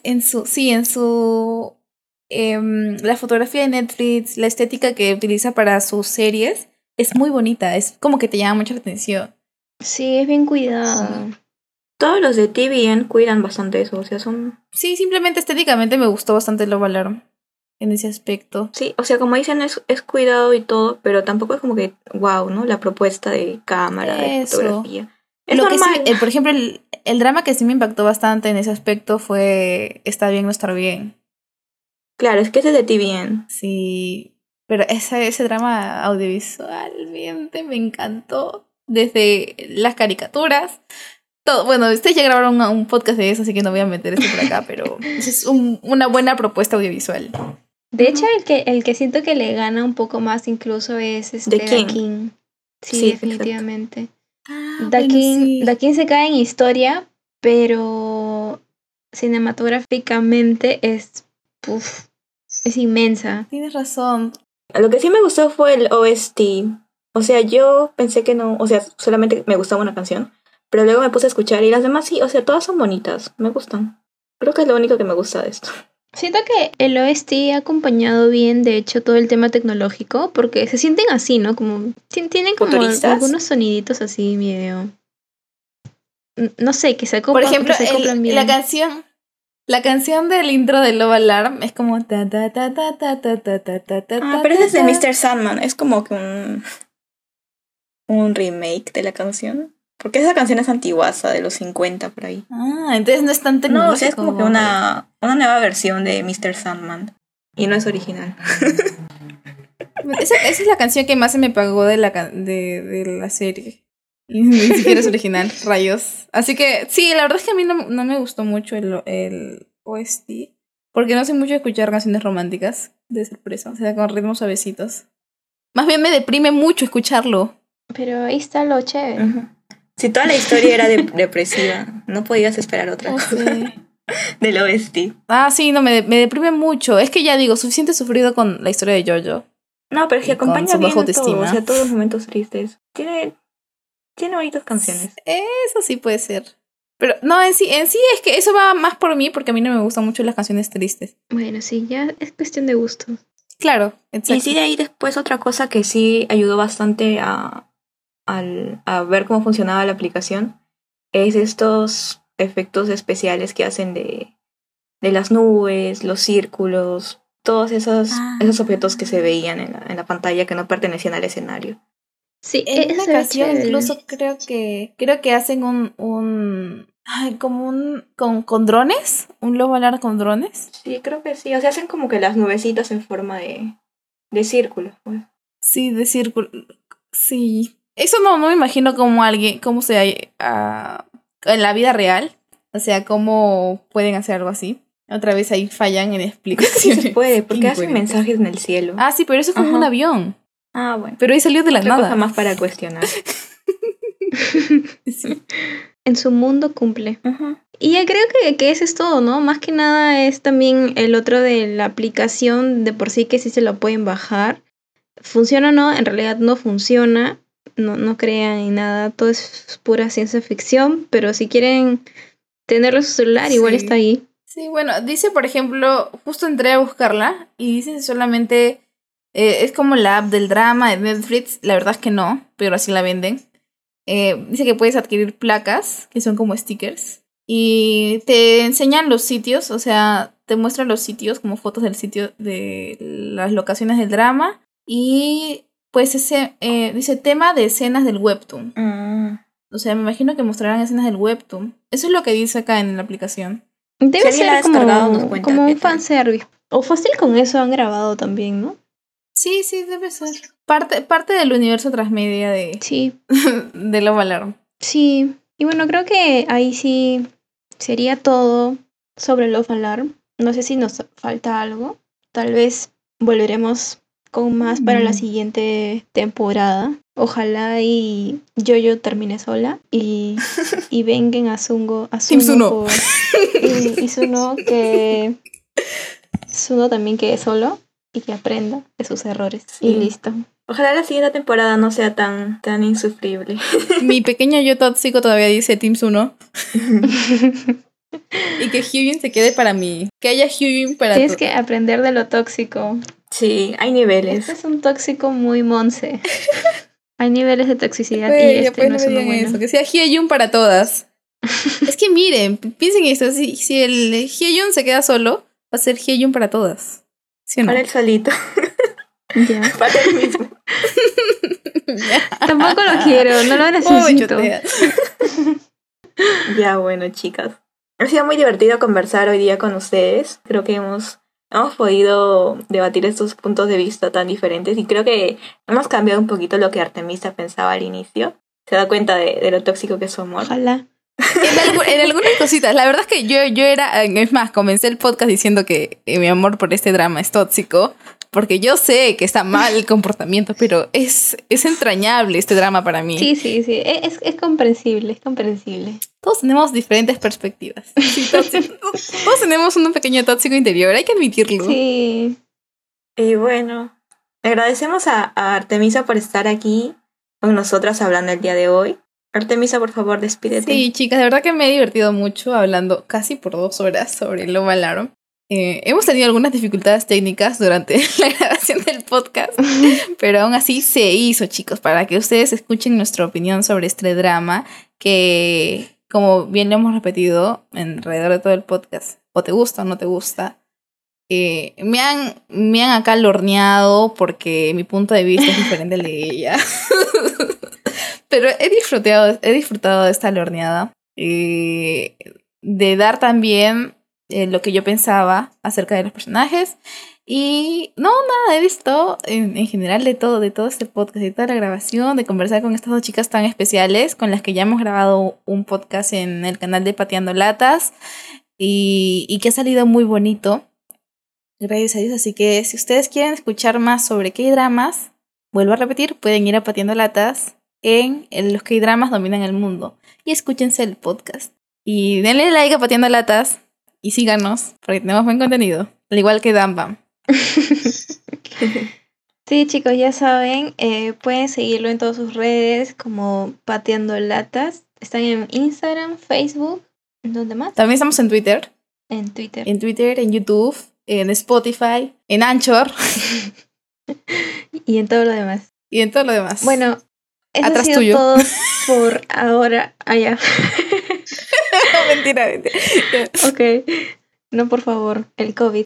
la fotografía de Netflix, la estética que utiliza para sus series es muy bonita. Es como que te llama mucho la atención. Sí, es bien cuidada. Todos los de TVN cuidan bastante eso, o sea, son... Sí, simplemente estéticamente me gustó bastante Love Alarm en ese aspecto. Sí, o sea, como dicen, es cuidado y todo, pero tampoco es como que, wow, ¿no? La propuesta de cámara, de Eso. fotografía. Es Lo que sí, normal. por ejemplo, el drama que sí me impactó bastante en ese aspecto fue Está bien no estar bien. Claro, es que ese es de TVN. Sí, pero ese drama audiovisualmente me encantó. Desde las caricaturas, todo. Bueno, ustedes ya grabaron un podcast de eso, así que no voy a meter esto por acá, pero es una buena propuesta audiovisual. De hecho, el que siento que le gana un poco más incluso es ¿De Da quién? King. Sí, Sí, definitivamente. Bueno, sí. Da King se cae en historia, pero cinematográficamente es inmensa. Tienes razón. Lo que sí me gustó fue el OST. O sea, yo pensé que no, o sea, solamente me gustaba una canción, pero luego me puse a escuchar y las demás sí, o sea, todas son bonitas, me gustan. Creo que es lo único que me gusta de esto. Siento que el OST ha acompañado bien, de hecho, todo el tema tecnológico, porque se sienten así, ¿no? Como tienen como ¿Futuristas? algunos soniditos así medio, no sé, que se Por acoplan, ejemplo, que se acoplan bien. la canción del intro de Love Alarm es como ta ta ta ta ta ta ta ta ta ta. Ah, pero ese es de Mr. Sandman, es como que un remake de la canción. Porque esa canción es antiguaza, de los 50 por ahí. Ah, entonces no es tan No, tecnológico. o sea, es como que una nueva versión de Mr. Sandman. Y no es original. Esa es la canción que más se me pagó de la serie. Y ni siquiera es original, rayos. Así que sí, la verdad es que a mí no me gustó mucho el OST. Porque no sé mucho de escuchar canciones románticas de sorpresa. O sea, con ritmos suavecitos. Más bien me deprime mucho escucharlo. Pero ahí está lo chévere. Uh-huh. Si toda la historia era depresiva, no podías esperar otra cosa del OST. Ah, sí, no, me deprime mucho. Es que ya digo, suficiente sufrido con la historia de Jojo. No, pero es que Y con acompaña su bien baja a todo, autoestima. o sea, todos los momentos tristes. Tiene bonitas canciones. Eso sí puede ser. Pero no, en sí es que eso va más por mí porque a mí no me gustan mucho las canciones tristes. Bueno, sí, ya es cuestión de gustos. Claro, exacto. Y sí, de ahí después otra cosa que sí ayudó bastante a ver cómo funcionaba la aplicación es estos efectos especiales que hacen de las nubes, los círculos, todos esos objetos que se veían en la pantalla que no pertenecían al escenario. Sí, En una eso es ocasión chévere. incluso creo que hacen con drones, un lobo alar con drones. Sí, creo que sí. O sea, hacen como que las nubecitas en forma de círculos, pues. Sí, de círculo. Sí. Eso no me imagino cómo se en la vida real. O sea, cómo pueden hacer algo así. Otra vez ahí fallan en Sí explicaciones. se puede, porque hacen incoherentes. mensajes en el cielo. Ah, sí, pero eso fue en un avión. Ah, bueno. Pero ahí salió de la Otra nada. cosa más para cuestionar. Sí. En su mundo cumple. Ajá. Y ya creo que eso es todo, ¿no? Más que nada es también el otro de la aplicación de por sí que sí se lo pueden bajar. ¿Funciona o no? En realidad no funciona. No crean en nada. Todo es pura ciencia ficción. Pero si quieren tenerlo en su celular, igual está ahí. Sí, bueno, dice, por ejemplo, justo entré a buscarla y dice solamente es como la app del drama de Netflix. La verdad es que no, pero así la venden. Dice que puedes adquirir placas, que son como stickers, y te enseñan los sitios, o sea, te muestran los sitios como fotos del sitio de las locaciones del drama. Y pues dice tema de escenas del webtoon. O sea, me imagino que mostrarán escenas del webtoon. Eso es lo que dice acá en la aplicación. Debe Si alguien la ha ser descargado, nos cuenta como qué un tal. fanservice. O fácil con eso han grabado también, ¿no? Sí, debe ser. Parte del universo transmedia Sí, de Love Alarm. sí. Y bueno, creo que ahí sí sería todo sobre Love Alarm. No sé si nos falta algo. Tal vez volveremos con más para la siguiente temporada. Ojalá y Jojo termine sola y vengan a Team Suno. y Suno que Suno también quede solo y que aprenda de sus errores. Sí. Y listo. Ojalá la siguiente temporada no sea tan insufrible. Mi pequeño yo tóxico todavía dice Team Suno. Y que Hyun se quede para mí. Que haya Hyun para Tienes que aprender de lo tóxico. Sí, hay niveles. Este es un tóxico muy monse. Hay niveles de toxicidad y Pues, este no es uno bueno. eso, que sea Hyejun para todas. Es que miren, piensen esto, si el Hyejun se queda solo, va a ser Hyejun para todas. ¿Sí o no? Para él solito. Ya. Para él mismo. Tampoco lo quiero, no lo Oh, me necesito. chotea. Ya, bueno, chicas. Ha sido muy divertido conversar hoy día con ustedes. Creo que hemos podido debatir estos puntos de vista tan diferentes y creo que hemos cambiado un poquito lo que Artemisa pensaba al inicio. Se da cuenta de lo tóxico que es su amor. Ojalá. En algunas cositas, la verdad es que yo era, es más, comencé el podcast diciendo que mi amor por este drama es tóxico, porque yo sé que está mal el comportamiento, pero es entrañable este drama para mí. Sí. Es comprensible, es comprensible. Todos tenemos diferentes perspectivas. Sí, todos tenemos un pequeño tóxico interior, hay que admitirlo. Sí. Y bueno, agradecemos a Artemisa por estar aquí con nosotras hablando el día de hoy. Artemisa, por favor, despídete. Sí, chicas, de verdad que me he divertido mucho hablando casi por 2 horas sobre Love Alarm. Hemos tenido algunas dificultades técnicas durante la grabación del podcast, pero aún así se hizo, chicos, para que ustedes escuchen nuestra opinión sobre este drama que, como bien lo hemos repetido alrededor de todo el podcast, o te gusta o no te gusta, me han acá lorneado porque mi punto de vista es diferente al de ella. Pero he disfrutado de esta lorneada, de dar también lo que yo pensaba acerca de los personajes. Y nada, he visto en general de todo este podcast, de toda la grabación, de conversar con estas 2 chicas tan especiales con las que ya hemos grabado un podcast en el canal de Pateando Latas y que ha salido muy bonito, gracias a Dios. Así que si ustedes quieren escuchar más sobre K-dramas, vuelvo a repetir, pueden ir a Pateando Latas en los K-dramas dominan el mundo y escúchense el podcast y denle like a Pateando Latas y síganos porque tenemos buen contenido, al igual que Dambam. Sí, chicos, ya saben, pueden seguirlo en todas sus redes como Pateando Latas. Están en Instagram, Facebook, ¿en dónde más? También estamos en Twitter, En Twitter. en YouTube, en Spotify, en Anchor Y en todo lo demás. y en todo lo demás. Bueno, eso Atrás ha sido tuyo. todo por ahora. Ya. Mentira. Ok. No, por favor, el COVID.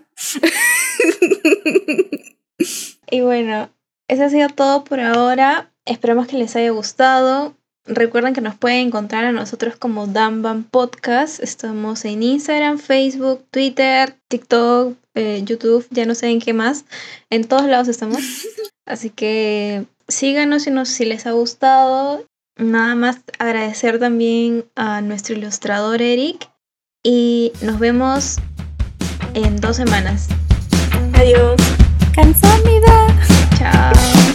Y bueno, eso ha sido todo por ahora. Esperamos que les haya gustado. Recuerden que nos pueden encontrar a nosotros como Dambam Podcast. Estamos en Instagram, Facebook, Twitter, TikTok, YouTube, ya no sé en qué más. En todos lados estamos. Así que síganos si les ha gustado. Nada más agradecer también a nuestro ilustrador Eric. Y nos vemos en 2 semanas. Adiós. 감사합니다. Chao.